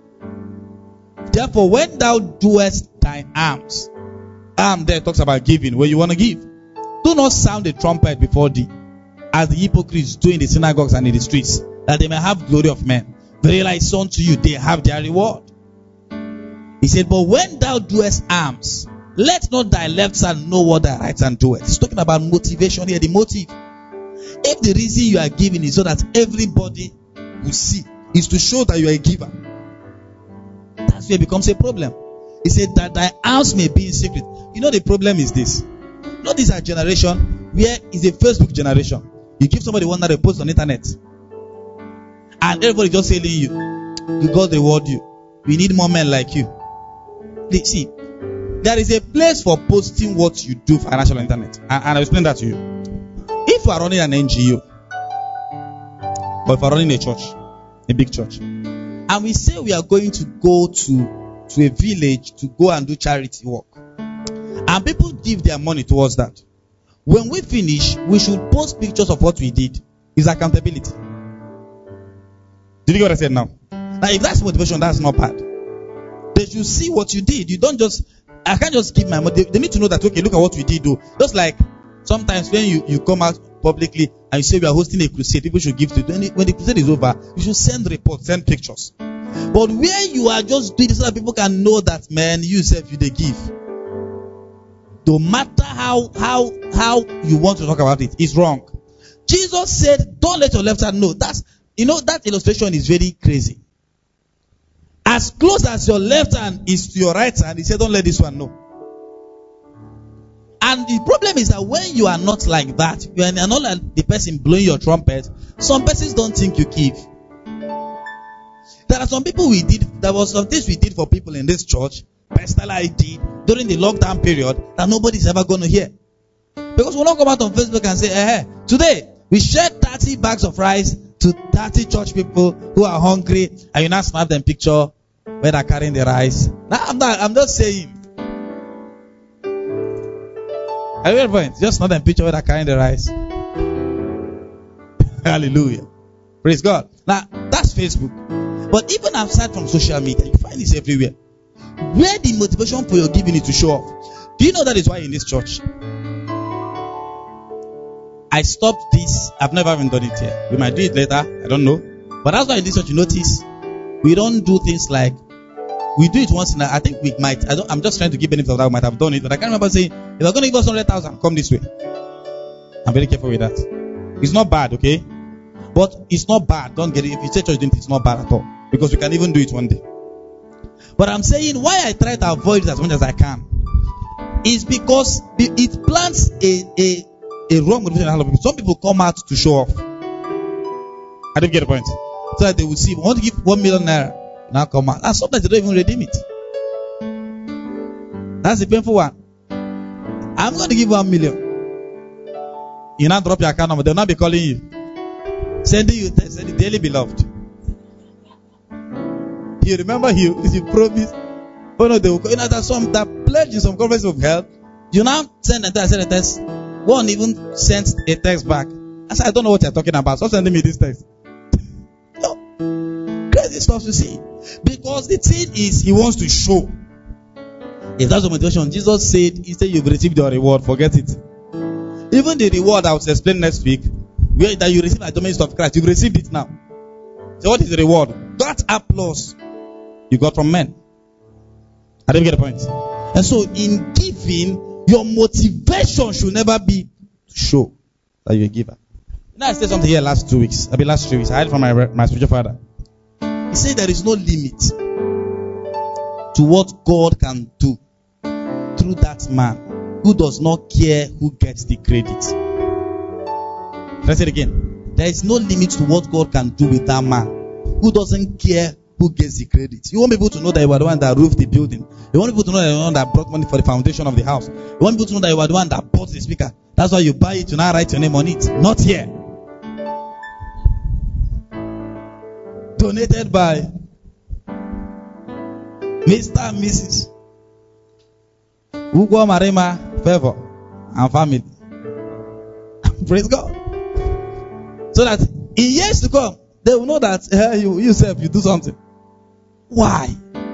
Therefore, when thou doest thine alms, alms there talks about giving, where you want to give. Do not sound a trumpet before thee, as the hypocrites do in the synagogues and in the streets, that they may have glory of men. Verily I say unto you, they have their reward. He said, but when thou doest alms, let not thy left hand know what thy right hand doeth. He's talking about motivation here, the motive. If the reason you are giving is so that everybody will see, is to show that you are a giver, that's where it becomes a problem. He said that thy house may be in secret. You know the problem is this. You know this is a generation where it's a Facebook generation. You give somebody one that they post on the internet. And everybody just telling you, God reward you. We need more men like you. See, there is a place for posting what you do financially on the internet. And, and I'll explain that to you. If you are running an N G O, or if you are running a church, a big church, and we say we are going to go to, to a village to go and do charity work, and people give their money towards that, when we finish, we should post pictures of what we did. It's accountability. Did you get what I said now? Now, if that's motivation, that's not bad. They should see what you did. You don't just, I can't just give my money. They, they need to know that, okay, look at what we did, though. Just like sometimes when you, you come out publicly and you say we are hosting a crusade, people should give to you. When the, when the crusade is over, you should send reports, send pictures. But where you are just doing it so that people can know that, man, you yourself, you they give. No matter how, how, how you want to talk about it, it's wrong. Jesus said, don't let your left hand know. That's, you know, that illustration is very crazy. As close as your left hand is to your right hand, he said, don't let this one know. And the problem is that when you are not like that, you are not like the person blowing your trumpet, some persons don't think you give. There are some people we did, there was some things we did for people in this church, personally I did, during the lockdown period, that nobody's ever going to hear. Because we'll not come out on Facebook and say, eh, hey, today, we shared thirty bags of rice to thirty church people who are hungry, and you now snap them picture where they're carrying the rice. Now, I'm not, I'm not saying. At any point, just snap them picture where they're carrying the rice. Hallelujah. Praise God. Now, that's Facebook. But even aside from social media, you find this everywhere. Where the motivation for your giving is to show off. Do you know that is why in this church? I stopped this. I've never even done it here. We might do it later. I don't know. But that's why in this church, you notice, we don't do things like, we do it once in a, I think we might, I don't, I'm just trying to give benefit of that, we might have done it. But I can't remember saying, if you're going to give us one hundred thousand, come this way. I'm very careful with that. It's not bad, okay? But it's not bad. Don't get it. If you say church doing it, it's not bad at all. Because we can even do it one day. But I'm saying why I try to avoid it as much as I can is because it plants a, a, a wrong motivation in a lot of people. Some people come out to show off. I don't get the point. So that they will see, we want to give one million naira, now come out. And sometimes they don't even redeem it. That's the painful one. I'm going to give one million. You now drop your account number, they'll not be calling you. Sending you text, sending daily beloved. You remember you, you promised. Oh no, they will call you know that some that pledge in some conference of health. You now send a text, send a text. One even sent a text back. I said, I don't know what you're talking about. Stop sending me this text. No. Crazy stuff to see. Because the thing is, he wants to show. If that's the motivation, Jesus said, he said, you've received your reward, forget it. Even the reward I will explain next week, where that you receive at the midst of Christ, you've received it now. So what is the reward? That applause you got from men. I didn't get the point. And so in giving, your motivation should never be to show that you're a giver. You know, I said something here last two weeks. I mean last three weeks. I heard from my, my spiritual father. He said there is no limit to what God can do through that man who does not care who gets the credit. Let's say it again. There is no limit to what God can do with that man who doesn't care who gets the credit. You want people to know that you are the one that roofed the building. You want people to know that you are the one that brought money for the foundation of the house. You want people to know that you are the one that bought the speaker. That's why you buy it, you now write your name on it. Not here. Donated by Mister and Missus Ugo Marima Favor and family. Praise God. So that in years to come, they will know that uh, you yourself, you do something. Why?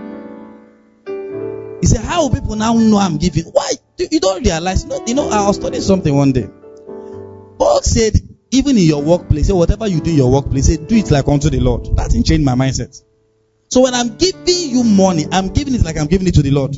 He said, how will people now know I'm giving? Why? You don't realize. You know, I was studying something one day. Paul said, even in your workplace, say whatever you do in your workplace, say, do it like unto the Lord. That didn't change my mindset. So when I'm giving you money, I'm giving it like I'm giving it to the Lord. Do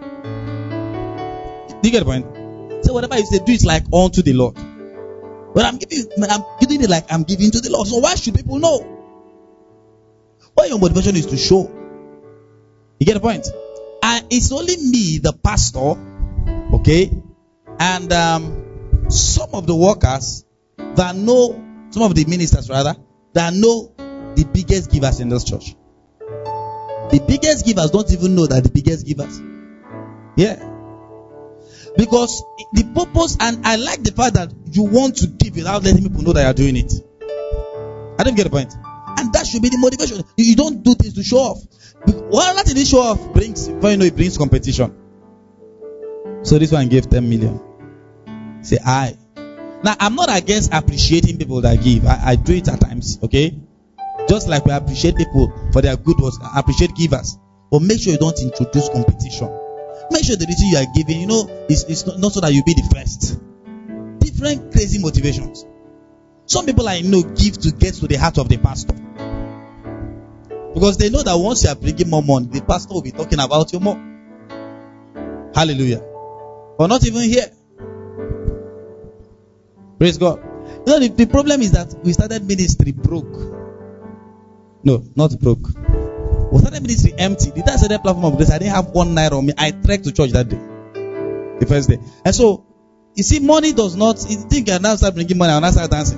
you get the point? So whatever you say, do it like unto the Lord. When I'm giving, I'm giving it like I'm giving to the Lord. So why should people know? Why your motivation is to show. You get the point? And it's only me, the pastor, okay, and um, some of the workers that know, some of the ministers rather, that know the biggest givers in this church. The biggest givers don't even know that the biggest givers. Yeah. Because the purpose, and I like the fact that you want to give without letting people know that you are doing it. I don't get the point. And that should be the motivation. You, you don't do things to show off. Well, that this show off brings, well, you know, it brings competition. So this one gave ten million. Say I. Now I'm not against appreciating people that give. I, I do it at times, okay? Just like we appreciate people for their good works, appreciate givers. But make sure you don't introduce competition. Make sure the reason you are giving, you know, it's, it's not, not so that you be the first. Different crazy motivations. Some people I know give to get to the heart of the pastor. Because they know that once you are bringing more money, the pastor will be talking about you more. Hallelujah. But not even here. Praise God. You know, the, the problem is that we started ministry broke. No, not broke. We started ministry empty. The day I started platform of grace, I didn't have one naira on me. I trekked to church that day. The first day. And so, you see, money does not, you think I now start bringing money, I will now start dancing.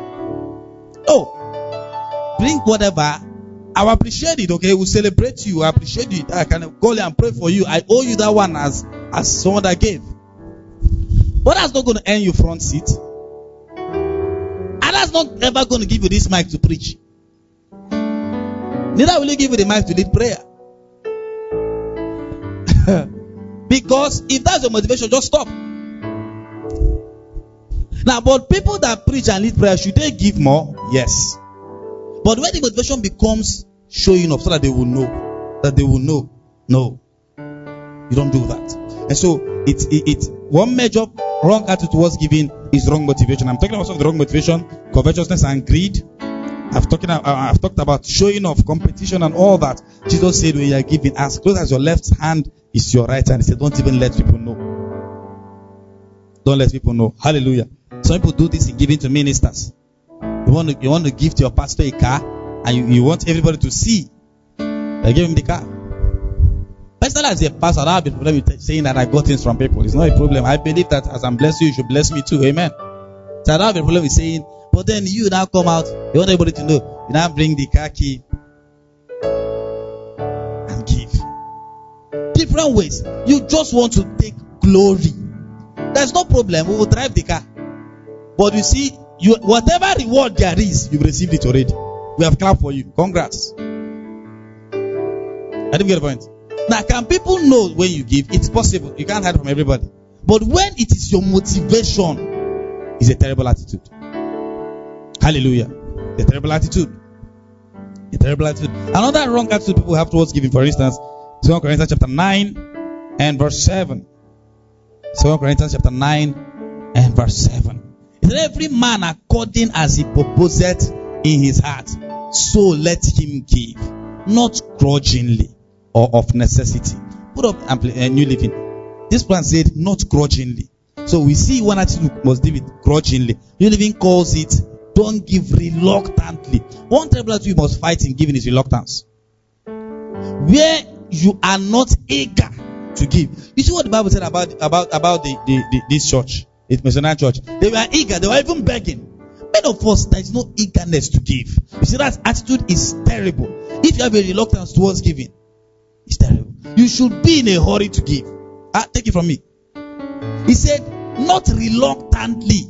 No. Bring whatever. I will appreciate it, okay? We'll celebrate you. I appreciate you. I can call you and pray for you. I owe you that one as, as someone that gave. But that's not going to earn you front seat. And that's not ever going to give you this mic to preach. Neither will you give you the mic to lead prayer. Because if that's your motivation, just stop. Now, but people that preach and lead prayer, should they give more? Yes. But when the motivation becomes showing up so that they will know, that they will know, no, you don't do that. And so, it's it, it, one major wrong attitude towards giving is wrong motivation. I'm talking about some of the wrong motivation, covetousness and greed. I've talking. Uh, I've talked about showing off, competition, and all that. Jesus said, when you are giving, as close as your left hand is your right hand. He said, don't even let people know. Don't let people know. Hallelujah. Some people do this in giving to ministers. You want to, you want to give to your pastor a car, and you, you want everybody to see. They give him the car. Personally, as a pastor, I don't have a problem with saying that I got things from people. It's not a problem. I believe that as I'm blessed you, you should bless me too. Amen. So I don't have a problem with saying. But then you now come out, you want everybody to know. You now bring the car key and give. Different ways. You just want to take glory. There's no problem. We will drive the car. But you see, you, whatever reward there is, you've received it already. We have clapped for you. Congrats. I didn't get the point. Now, can people know when you give? It's possible. You can't hide from everybody. But when it is your motivation, it's a terrible attitude. Hallelujah. A terrible attitude. A terrible attitude. Another wrong attitude people have towards giving, for instance, Second Corinthians chapter nine and verse seven. Second Corinthians chapter nine and verse seven. It says, every man according as he purposeth in his heart, so let him give, not grudgingly or of necessity. Put up a New Living. This plan said, not grudgingly. So we see one attitude must give it grudgingly. New Living calls it, don't give reluctantly. One terrible attitude you must fight in giving is reluctance. Where you are not eager to give. You see what the Bible said about about about the, the, the this church, the missionary church. They were eager. They were even begging. Many of us, there is no eagerness to give. You see, that attitude is terrible. If you have a reluctance towards giving, it's terrible. You should be in a hurry to give. Ah, take it from me. He said, not reluctantly.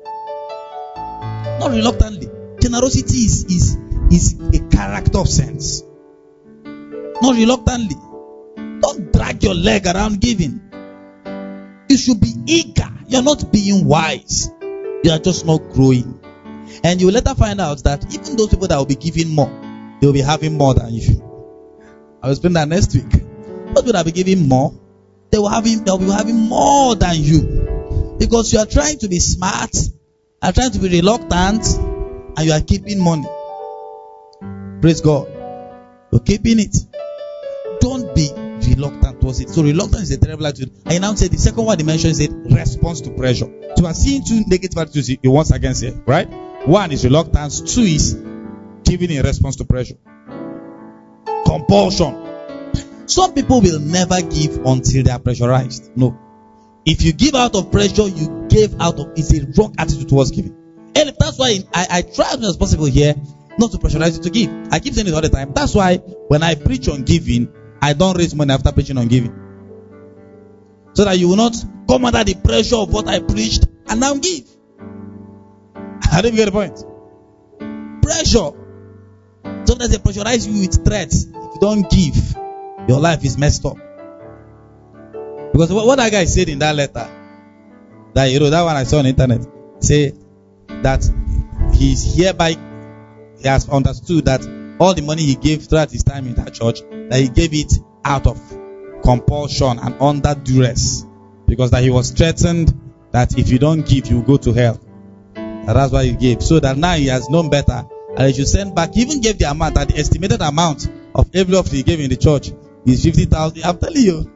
Not reluctantly. Generosity is, is, is a character of sense. Not reluctantly. Don't drag your leg around giving. You should be eager. You're not being wise. You are just not growing. And you will later find out that even those people that will be giving more, they will be having more than you. I will explain that next week. Those people that will be giving more, they will, having, they will be having more than you. Because you are trying to be smart, are trying to be reluctant, and you are keeping money. Praise God. You're keeping it. Don't be reluctant towards it. So reluctance is a terrible attitude. I now say the second one they mentioned is response to pressure. So we are seeing two negative attitudes you once again say, right? One is reluctance. Two is giving in response to pressure. Compulsion. Some people will never give until they are pressurized. No. If you give out of pressure, you gave out of, it's a wrong attitude towards giving. And that's why I, I try as much as possible here not to pressurize you to give. I keep saying it all the time. That's why when I preach on giving, I don't raise money after preaching on giving. So that you will not come under the pressure of what I preached and now give. I don't get the point. Pressure. Sometimes they pressurize you with threats. If you don't give, your life is messed up. Because what that guy said in that letter, that you know, that one I saw on the internet, say that he's hereby, he has understood that all the money he gave throughout his time in that church, that he gave it out of compulsion and under duress, because that he was threatened that if you don't give, you will go to hell. And that's why he gave. So that now he has known better, and he should send back. He even gave the amount, that the estimated amount of every offering he gave in the church is fifty thousand. I'm telling you.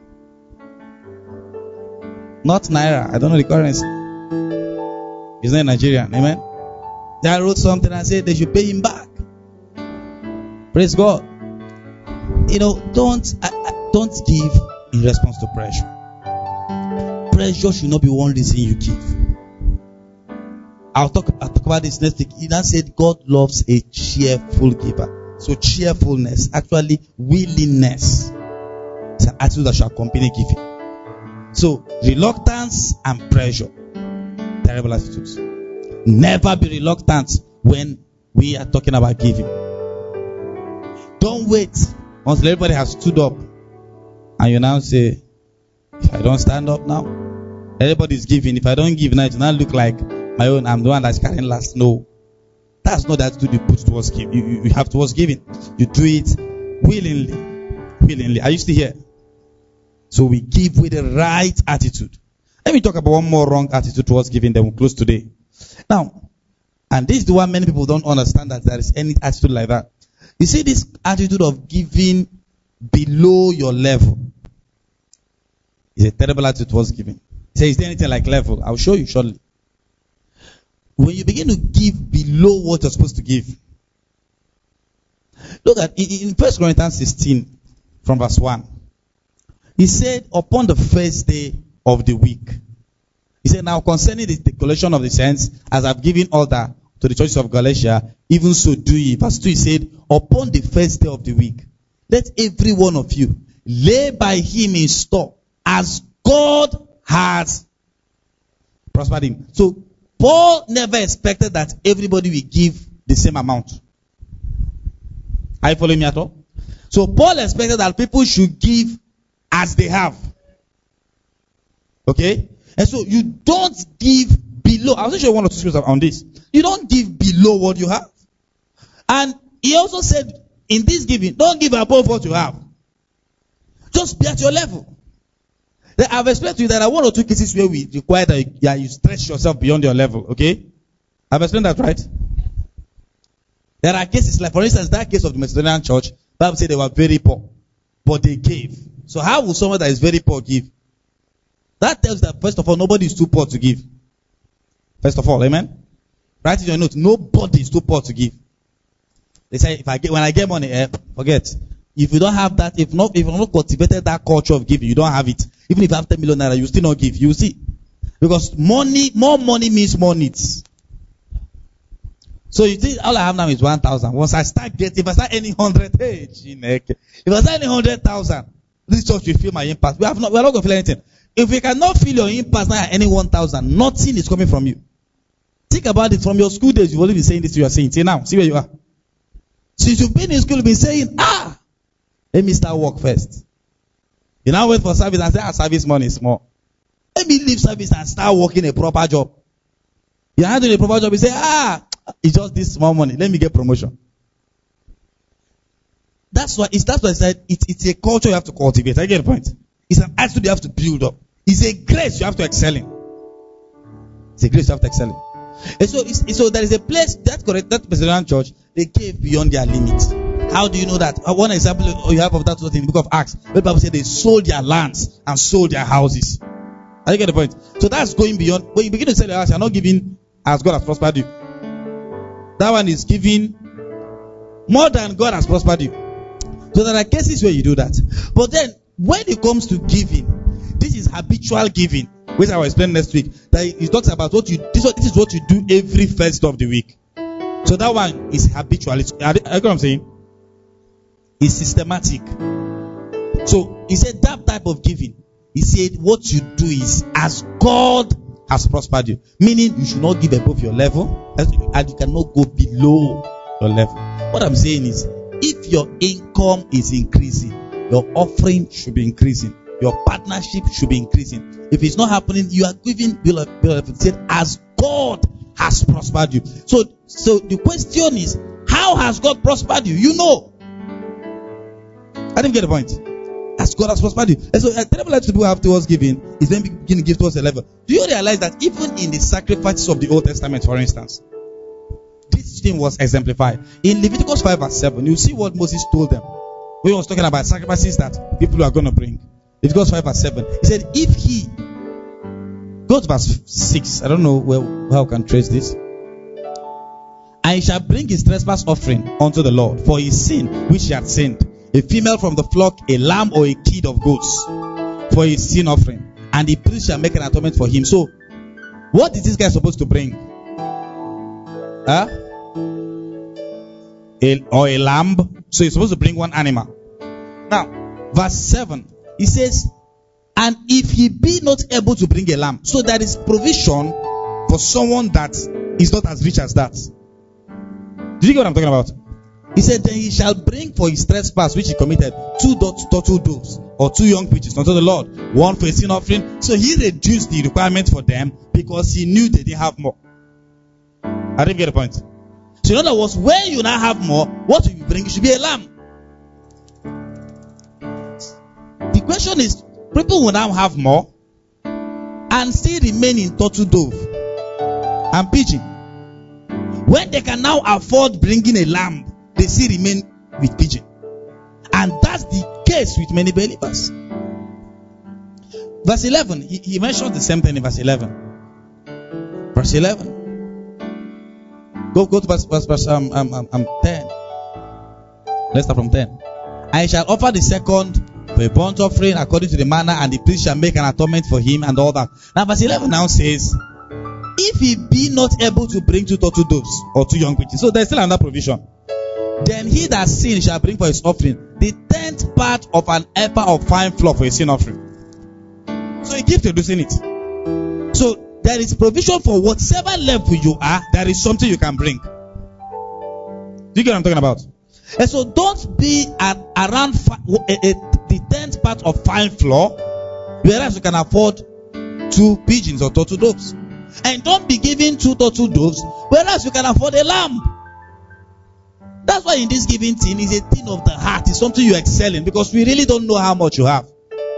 Not naira. I don't know the currency. He's not Nigerian. Amen. Then I wrote something and said they should pay him back. Praise God. You know, don't uh, don't give in response to pressure. Pressure should not be one reason you give. I'll talk, I'll talk about this next week. He now said God loves a cheerful giver. So cheerfulness, actually willingness, is an attitude that should accompany giving. So reluctance and pressure, terrible attitudes. Never be reluctant when we are talking about giving. Don't wait until everybody has stood up and you now say, if I don't stand up now, everybody's giving. If I don't give now, it will not look like my own, I'm the one that's carrying last. No. That's not the attitude you put towards giving. You, you, you have towards giving. You do it willingly. Willingly. Are you still here? So we give with the right attitude. Let me talk about one more wrong attitude towards giving, then we'll close today. Now, and this is the one many people don't understand, that there is any attitude like that. You see, this attitude of giving below your level is a terrible attitude towards giving. Say, is there anything like level? I'll show you shortly. When you begin to give below what you're supposed to give, look at in First Corinthians sixteen, from verse one. He said, upon the first day of the week. He said, now concerning the, the collection of the saints, as I've given order to the churches of Galatia, even so do ye. Verse two, he said, upon the first day of the week, let every one of you lay by him in store, as God has prospered him. So, Paul never expected that everybody will give the same amount. Are you following me at all? So, Paul expected that people should give as they have. Okay? And so, you don't give below. I'll show you one or two scriptures on this. You don't give below what you have. And he also said, in this giving, don't give above what you have. Just be at your level. I've explained to you that there are one or two cases where we require that you, yeah, you stretch yourself beyond your level. Okay? I've explained that, right? There are cases, like for instance, that case of the Macedonian church, the Bible said they were very poor, but they gave. So how will someone that is very poor give? That tells that, first of all, nobody is too poor to give. First of all, amen? Write in your notes, nobody is too poor to give. They say, if I get, when I get money, eh, forget. If you don't have that, if not, if you not cultivated that culture of giving, you don't have it. Even if you have ten million naira, you still not give. You see, because money, more money means more needs. So you think all I have now is one thousand. Once I start getting, if I start earning hundred, hey, Chineke. If I start earning hundred thousand, this church will feel my impact. We have not, we are not going to feel anything. If we cannot feel your impact now at any one thousand, nothing is coming from you. Think about it. From your school days, you've only been saying this to your saints. See now, see where you are. Since you've been in school, you've been saying, ah, let me start work first. You now wait for service and say, ah, service money is small. Let me leave service and start working a proper job. You're not doing a proper job, you say, ah, it's just this small money. Let me get promotion. That's why it's that's why I said it, it's a culture you have to cultivate. I get the point. It's an attitude you have to build up. It's a grace you have to excel in. It's a grace you have to excel in. And so, it's, so there is a place that correct that Macedonian church, they gave beyond their limits. How do you know that? Uh, one example you have of that was in the book of Acts, where the Bible said they sold their lands and sold their houses. I get the point. So that's going beyond. When you begin to sell your house, you're not giving as God has prospered you. That one is giving more than God has prospered you. So there are cases where you do that. But then, when it comes to giving, this is habitual giving, which I will explain next week. That he talks about what you, this, this is what you do every first of the week. So that one is habitual. It's, I, I know what I'm saying? It's systematic. So he said that type of giving, he said what you do is as God has prospered you. Meaning you should not give above your level and you cannot go below your level. What I'm saying is, if your income is increasing, your offering should be increasing. Your partnership should be increasing. If it's not happening, you are giving bill of, bill of said, as God has prospered you. So, so the question is, how has God prospered you? You know. I didn't get the point. As God has prospered you. And so, a terrible life people have towards giving is then begin to give towards a level. Do you realize that even in the sacrifices of the Old Testament, for instance, this thing was exemplified in Leviticus five verse seven? You see what Moses told them when he was talking about sacrifices that people are going to bring. Leviticus five verse seven. He said, if he, go to verse six. I don't know where, how I can trace this. And he shall bring his trespass offering unto the Lord for his sin which he had sinned, a female from the flock, a lamb or a kid of goats for his sin offering, and the priest shall make an atonement for him. So, what is this guy supposed to bring? Huh? A, or a lamb. So he's supposed to bring one animal. Now, verse seven, he says, and if he be not able to bring a lamb, so there is provision for someone that is not as rich as that. Did you get what I'm talking about? He said, then he shall bring for his trespass which he committed two turtle doves or two young pigeons unto the Lord, one for a sin offering. So he reduced the requirement for them because he knew they didn't have more. I didn't get the point. So in other words, when you now have more, what will you bring? It should be a lamb. The question is, people will now have more and still remain in turtle dove and pigeon. When they can now afford bringing a lamb, they still remain with pigeon. And that's the case with many believers. Verse eleven, he, he mentioned the same thing in verse eleven. Verse eleven. Go, go to verse, verse, verse um, um, um, um, ten. Let's start from ten. I shall offer the second for a burnt offering according to the manner, and the priest shall make an atonement for him and all that. Now verse eleven now says, if he be not able to bring two turtle doves or two young pigeons, so there's still another provision. Then he that sinned shall bring for his offering the tenth part of an ephah of fine flour for a sin offering. So he keeps reducing it. So there is provision for whatever level you are. There is something you can bring. Do you get what I'm talking about? And so don't be at around fi- a, a, the tenth part of fine flour, whereas you can afford two pigeons or turtle doves. And don't be giving two turtle doves, whereas you can afford a lamb. That's why in this giving thing is a thing of the heart. It's something you excel in, because we really don't know how much you have.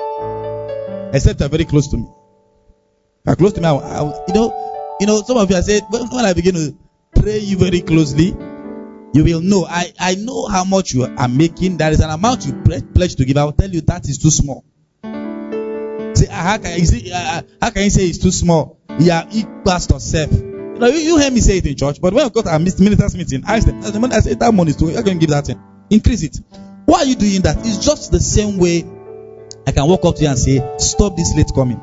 Except you're very close to me. You're close to me. I, I, you know, you know, some of you have said, when I begin to pray you very closely, you will know. I, I know how much you are making. There is an amount you pledge to give. I will tell you that is too small. Say, how can you say, uh, how can you say it's too small? Yeah, eat pastor self. You know, you, you hear me say it in church, but when I got a minister's meeting, I asked them, I said, that money is too, you're going to give that in. Increase it. Why are you doing that? It's just the same way I can walk up to you and say, stop this late coming.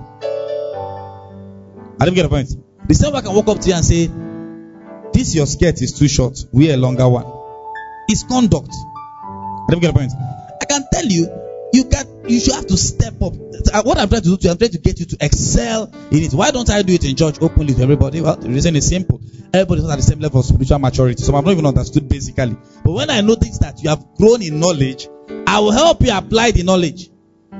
I didn't get the point. The same way I can walk up to you and say, this your skirt is too short, wear a longer one. It's conduct. I didn't get the point. I can tell you, you can, you should have to step up. What I'm trying to do, I'm trying to get you to excel in it. Why don't I do it in church openly to everybody? Well, the reason is simple. Everybody's not at the same level of spiritual maturity. So I'm not even understood basically. But when I notice that you have grown in knowledge, I will help you apply the knowledge.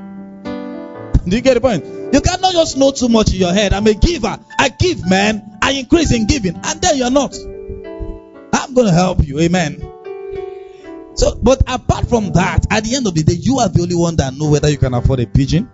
Do you get the point? You cannot just know too much in your head. I'm a giver. I give, man. I increase in giving. And then you're not. I'm going to help you. Amen. So, but apart from that, at the end of the day, you are the only one that know whether you can afford a pigeon.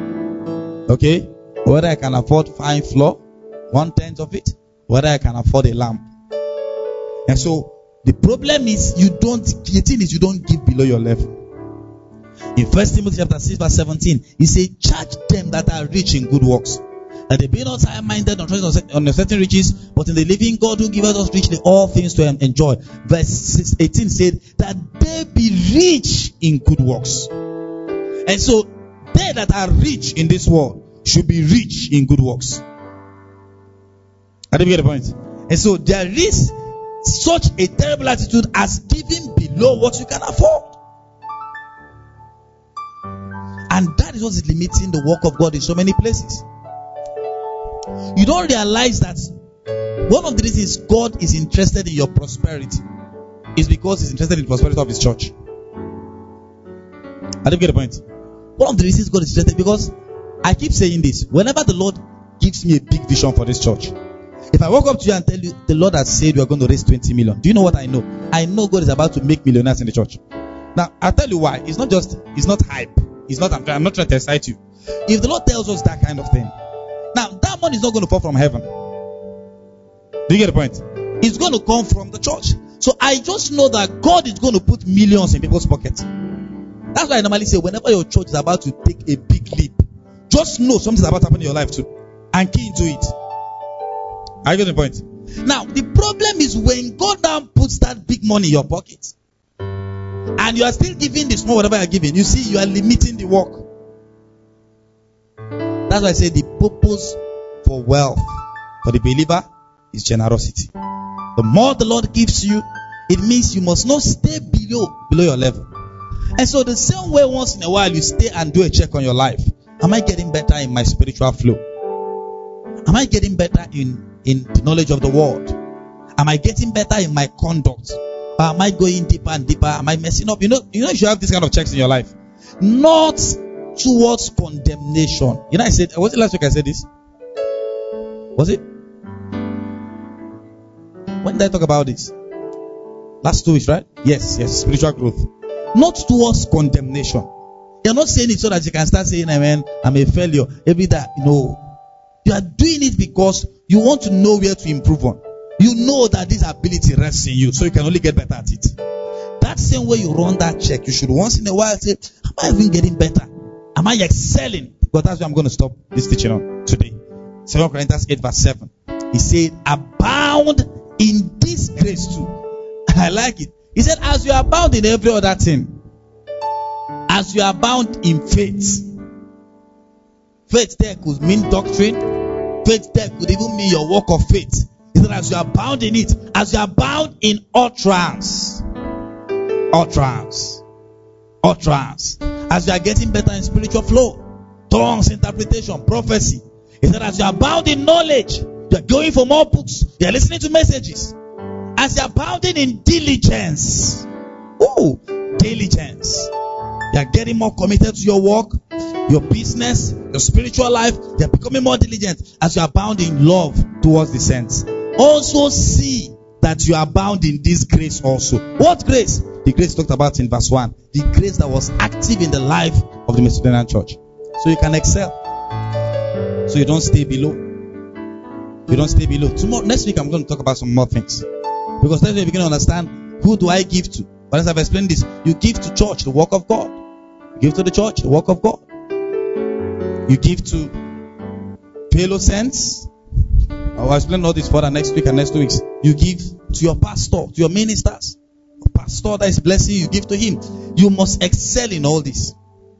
Okay? Whether I can afford fine flour, one tenth of it. Whether I can afford a lamb. And so, the problem is, you don't, the thing is, you don't give below your level. In First Timothy chapter six verse seventeen, he said, charge them that are rich in good works, that they be not high-minded on certain riches, but in the living God who giveth us richly all things to enjoy. Verse eighteen said that they be rich in good works. And so, they that are rich in this world should be rich in good works. I didn't get the point. And so, there is such a terrible attitude as giving below what you can afford. And that is what is limiting the work of God in so many places. You don't realize that one of the reasons God is interested in your prosperity is because He's interested in the prosperity of His church. I didn't get the point. One of the reasons God is interested, because I keep saying this, whenever the Lord gives me a big vision for this church, if I walk up to you and tell you the Lord has said we are going to raise twenty million, do you know what I know? I know God is about to make millionaires in the church. Now, I'll tell you why. It's not just, it's not hype. It's not, I'm, I'm not trying to excite you. If the Lord tells us that kind of thing, now that money is not going to fall from heaven. Do you get the point? It's going to come from the church. So I just know that God is going to put millions in people's pockets. That's why I normally say, whenever your church is about to take a big leap, just know something's about to happen in your life too, and key into it. I get the point. Now, the problem is when God now puts that big money in your pocket, and you are still giving the small whatever you are giving, you see, you are limiting the work. That's why I say the purpose for wealth for the believer is generosity. The more the Lord gives you, it means you must not stay below below your level. And so the same way, once in a while you stay and do a check on your life. Am I getting better in my spiritual flow? Am I getting better in, in the knowledge of the word? Am I getting better in my conduct? Or am I going deeper and deeper? Am I messing up? You know, you know you should have this kind of checks in your life. Not towards condemnation. You know, I said, was it last week I said this? Was it? When did I talk about this? Last two weeks, right? Yes, yes, spiritual growth. Not towards condemnation. You're not saying it so that you can start saying, Amen, I'm a failure. Every day, no. You are doing it because you want to know where to improve on. You know that this ability rests in you, so you can only get better at it. That same way you run that check, you should once in a while say, am I even getting better? Am I excelling? Because that's why I'm going to stop this teaching on today. Second Corinthians eight verse seven. He said, abound in this grace too. I like it. He said, as you abound in every other thing, as you abound in faith. Faith there could mean doctrine. Faith there could even mean your walk of faith. He said, as you abound in it, as you abound in utterance, utterance, utterance, as you are getting better in spiritual flow, tongues, interpretation, prophecy. He said, as you abound in knowledge, you are going for more books, you are listening to messages. As you are abounding in diligence, oh, diligence, you are getting more committed to your work, your business, your spiritual life. You are becoming more diligent as you are abound in love towards the saints. Also see that you are abound in this grace also. What grace? The grace talked about in verse one. The grace that was active in the life of the Macedonian church. So you can excel. So you don't stay below. You don't stay below. Tomorrow, next week I'm going to talk about some more things. Because next week you begin to understand, who do I give to? But as I've explained this, you give to church, the work of God. You give to the church, the work of God. You give to fellow saints. I'll explain all this further next week and next two weeks. You give to your pastor, to your ministers. A pastor that is blessing you, you give to him. You must excel in all this.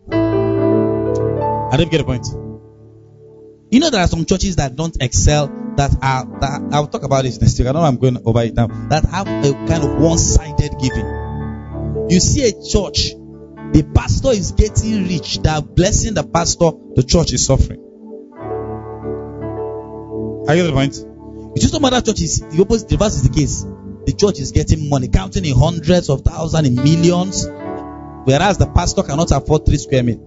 I don't get the point. You know, there are some churches that don't excel, that are, that I'll talk about this next week. I know I'm going over it now. That have a kind of one-sided giving. You see a church, the pastor is getting rich. They are blessing the pastor. The church is suffering. I get the point. You see some other churches, the opposite, the reverse is the case. The church is getting money, counting in hundreds of thousands, in millions, whereas the pastor cannot afford three square meter.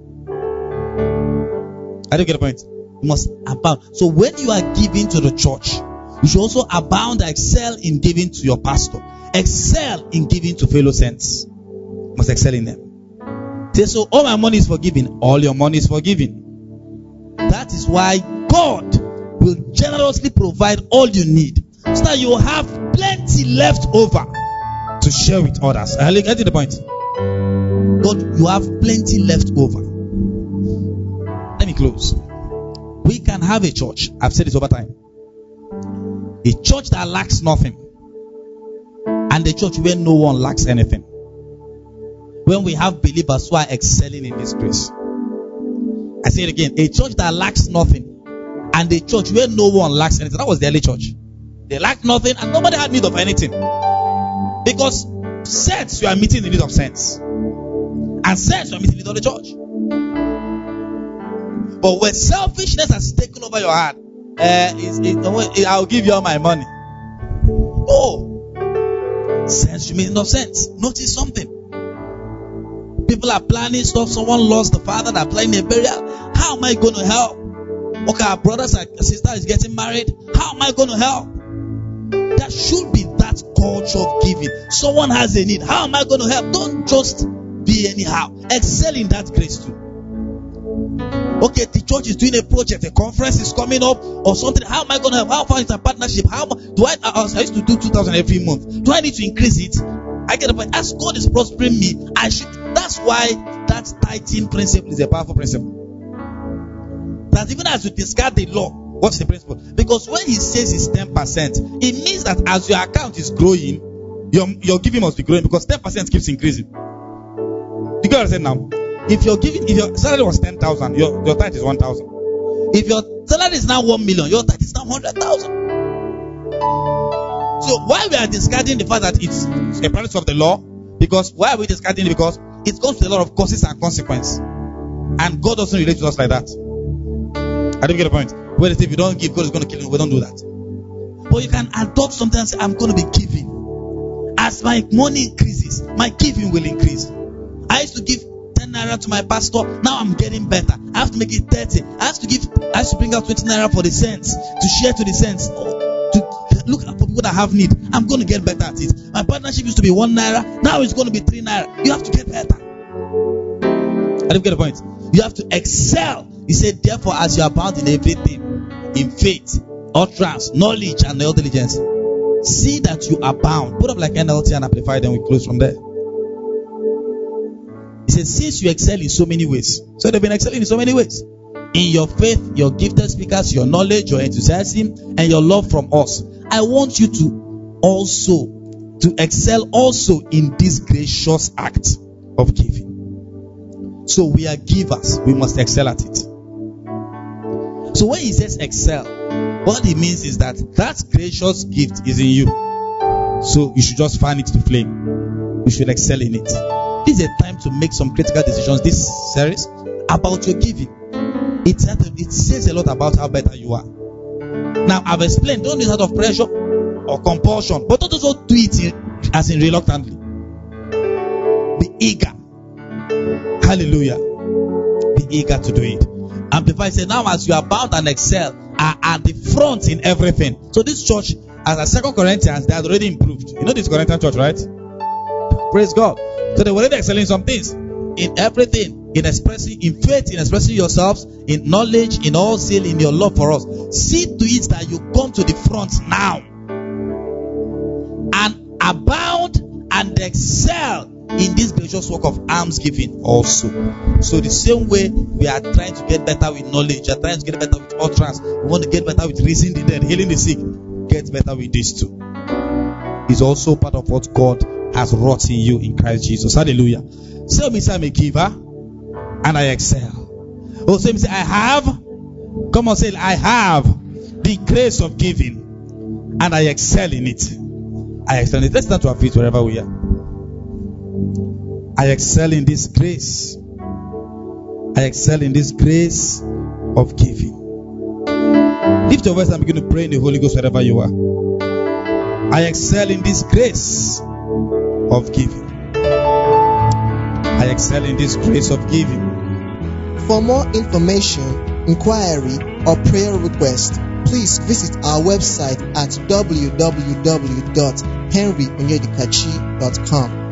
I don't get the point. You must abound. So when you are giving to the church, you should also abound, excel in giving to your pastor, excel in giving to fellow saints. You must excel in them. Say, so all my money is for giving. All your money is for giving. That is why God will generously provide all you need, so that you will have plenty left over to share with others. I get to the point. God, you have plenty left over. Let me close. We can have a church. I've said this over time. A church that lacks nothing, and a church where no one lacks anything. when we have believers who are excelling in this grace. I say it again, a church that lacks nothing and a church where no one lacks anything. That was the early church. They lacked nothing and nobody had need of anything. Because sense, you are meeting the need of sense. And sense, you are meeting the need of the church. But when selfishness has taken over your heart, uh, it's, it, I'll give you all my money. Oh, sense, you mean no sense. Notice something. People are planning stuff. Someone lost the father. They're planning a burial. How am I going to help? Okay, our brothers and sister is getting married. How am I going to help? There should be that culture of giving. Someone has a need. How am I going to help? Don't just be anyhow. Excel in that grace too. Okay, the church is doing a project, a conference is coming up or something. How am I going to help? How far is a partnership? How do I? I used to do two thousand every month. Do I need to increase it? I get a point. As God is prospering me, I should. That's why that tithing principle is a powerful principle. That even as you discard the law, what's the principle? Because when he says it's ten percent, it means that as your account is growing, your, your giving must be growing because ten percent keeps increasing. You get what I'm saying now? If you're giving, if your salary was ten thousand, your, your tithe is one thousand. If your salary is now one million, your tithe is now one hundred thousand. So why we are discarding the fact that it's a practice of the law? Because why are we discarding it? Because it comes with a lot of causes and consequences. And God doesn't relate to us like that. I don't get the point. Well, if you don't give, God is going to kill you. We don't do that. But you can adopt something and say, I'm going to be giving. As my money increases, my giving will increase. I used to give ten naira to my pastor. Now I'm getting better. I have to make it thirty. I have to give, I have to bring out twenty naira for the saints, to share to the saints, to look for people that have need. I'm going to get better at it. My partnership used to be one naira. Now it's going to be three naira. You have to get better. I don't get the point. You have to excel. He said, therefore, as you are bound in everything, in faith, utterance, knowledge, and all diligence, see that you are bound. Put up like N L T and amplify, then we close from there. He said, since you excel in so many ways. So they've been excelling in so many ways. In your faith, your gifted speakers, your knowledge, your enthusiasm, and your love from us. I want you to also, to excel also in this gracious act of giving. So we are givers. We must excel at it. So when he says excel, what it means is that that gracious gift is in you. So you should just fan it to flame. You should excel in it. This is a time to make some critical decisions this series about your giving. It, it says a lot about how better you are. Now I've explained, don't do it out of pressure or compulsion, but don't also do it in, as in reluctantly. Be eager. Hallelujah. Be eager to do it. Amplify said, now as you are bound and excel, are at the front in everything. So this church, as a Second Corinthians, they had already improved. You know this Corinthian church, right? Praise God. So they were already excelling in some things. In everything. In expressing, in faith, in expressing yourselves, in knowledge, in all zeal, in your love for us. See to it that you come to the front now. And abound and excel in this gracious work of almsgiving also. So the same way we are trying to get better with knowledge, we are trying to get better with utterance, we want to get better with raising the dead, healing the sick, get better with this too. It's also part of what God has wrought in you in Christ Jesus. Hallelujah. Say me, say I'm a giver and I excel. Oh, say me, say I have. Come on, say I have the grace of giving and I excel in it. I excel in it. Let's stand to our feet wherever we are. I excel in this grace. I excel in this grace of giving. Lift your voice and begin to pray in the Holy Ghost wherever you are. I excel in this grace of giving. I excel in this grace of giving. For more information, inquiry, or prayer request, please visit our website at w w w dot henry onyedikachi dot com.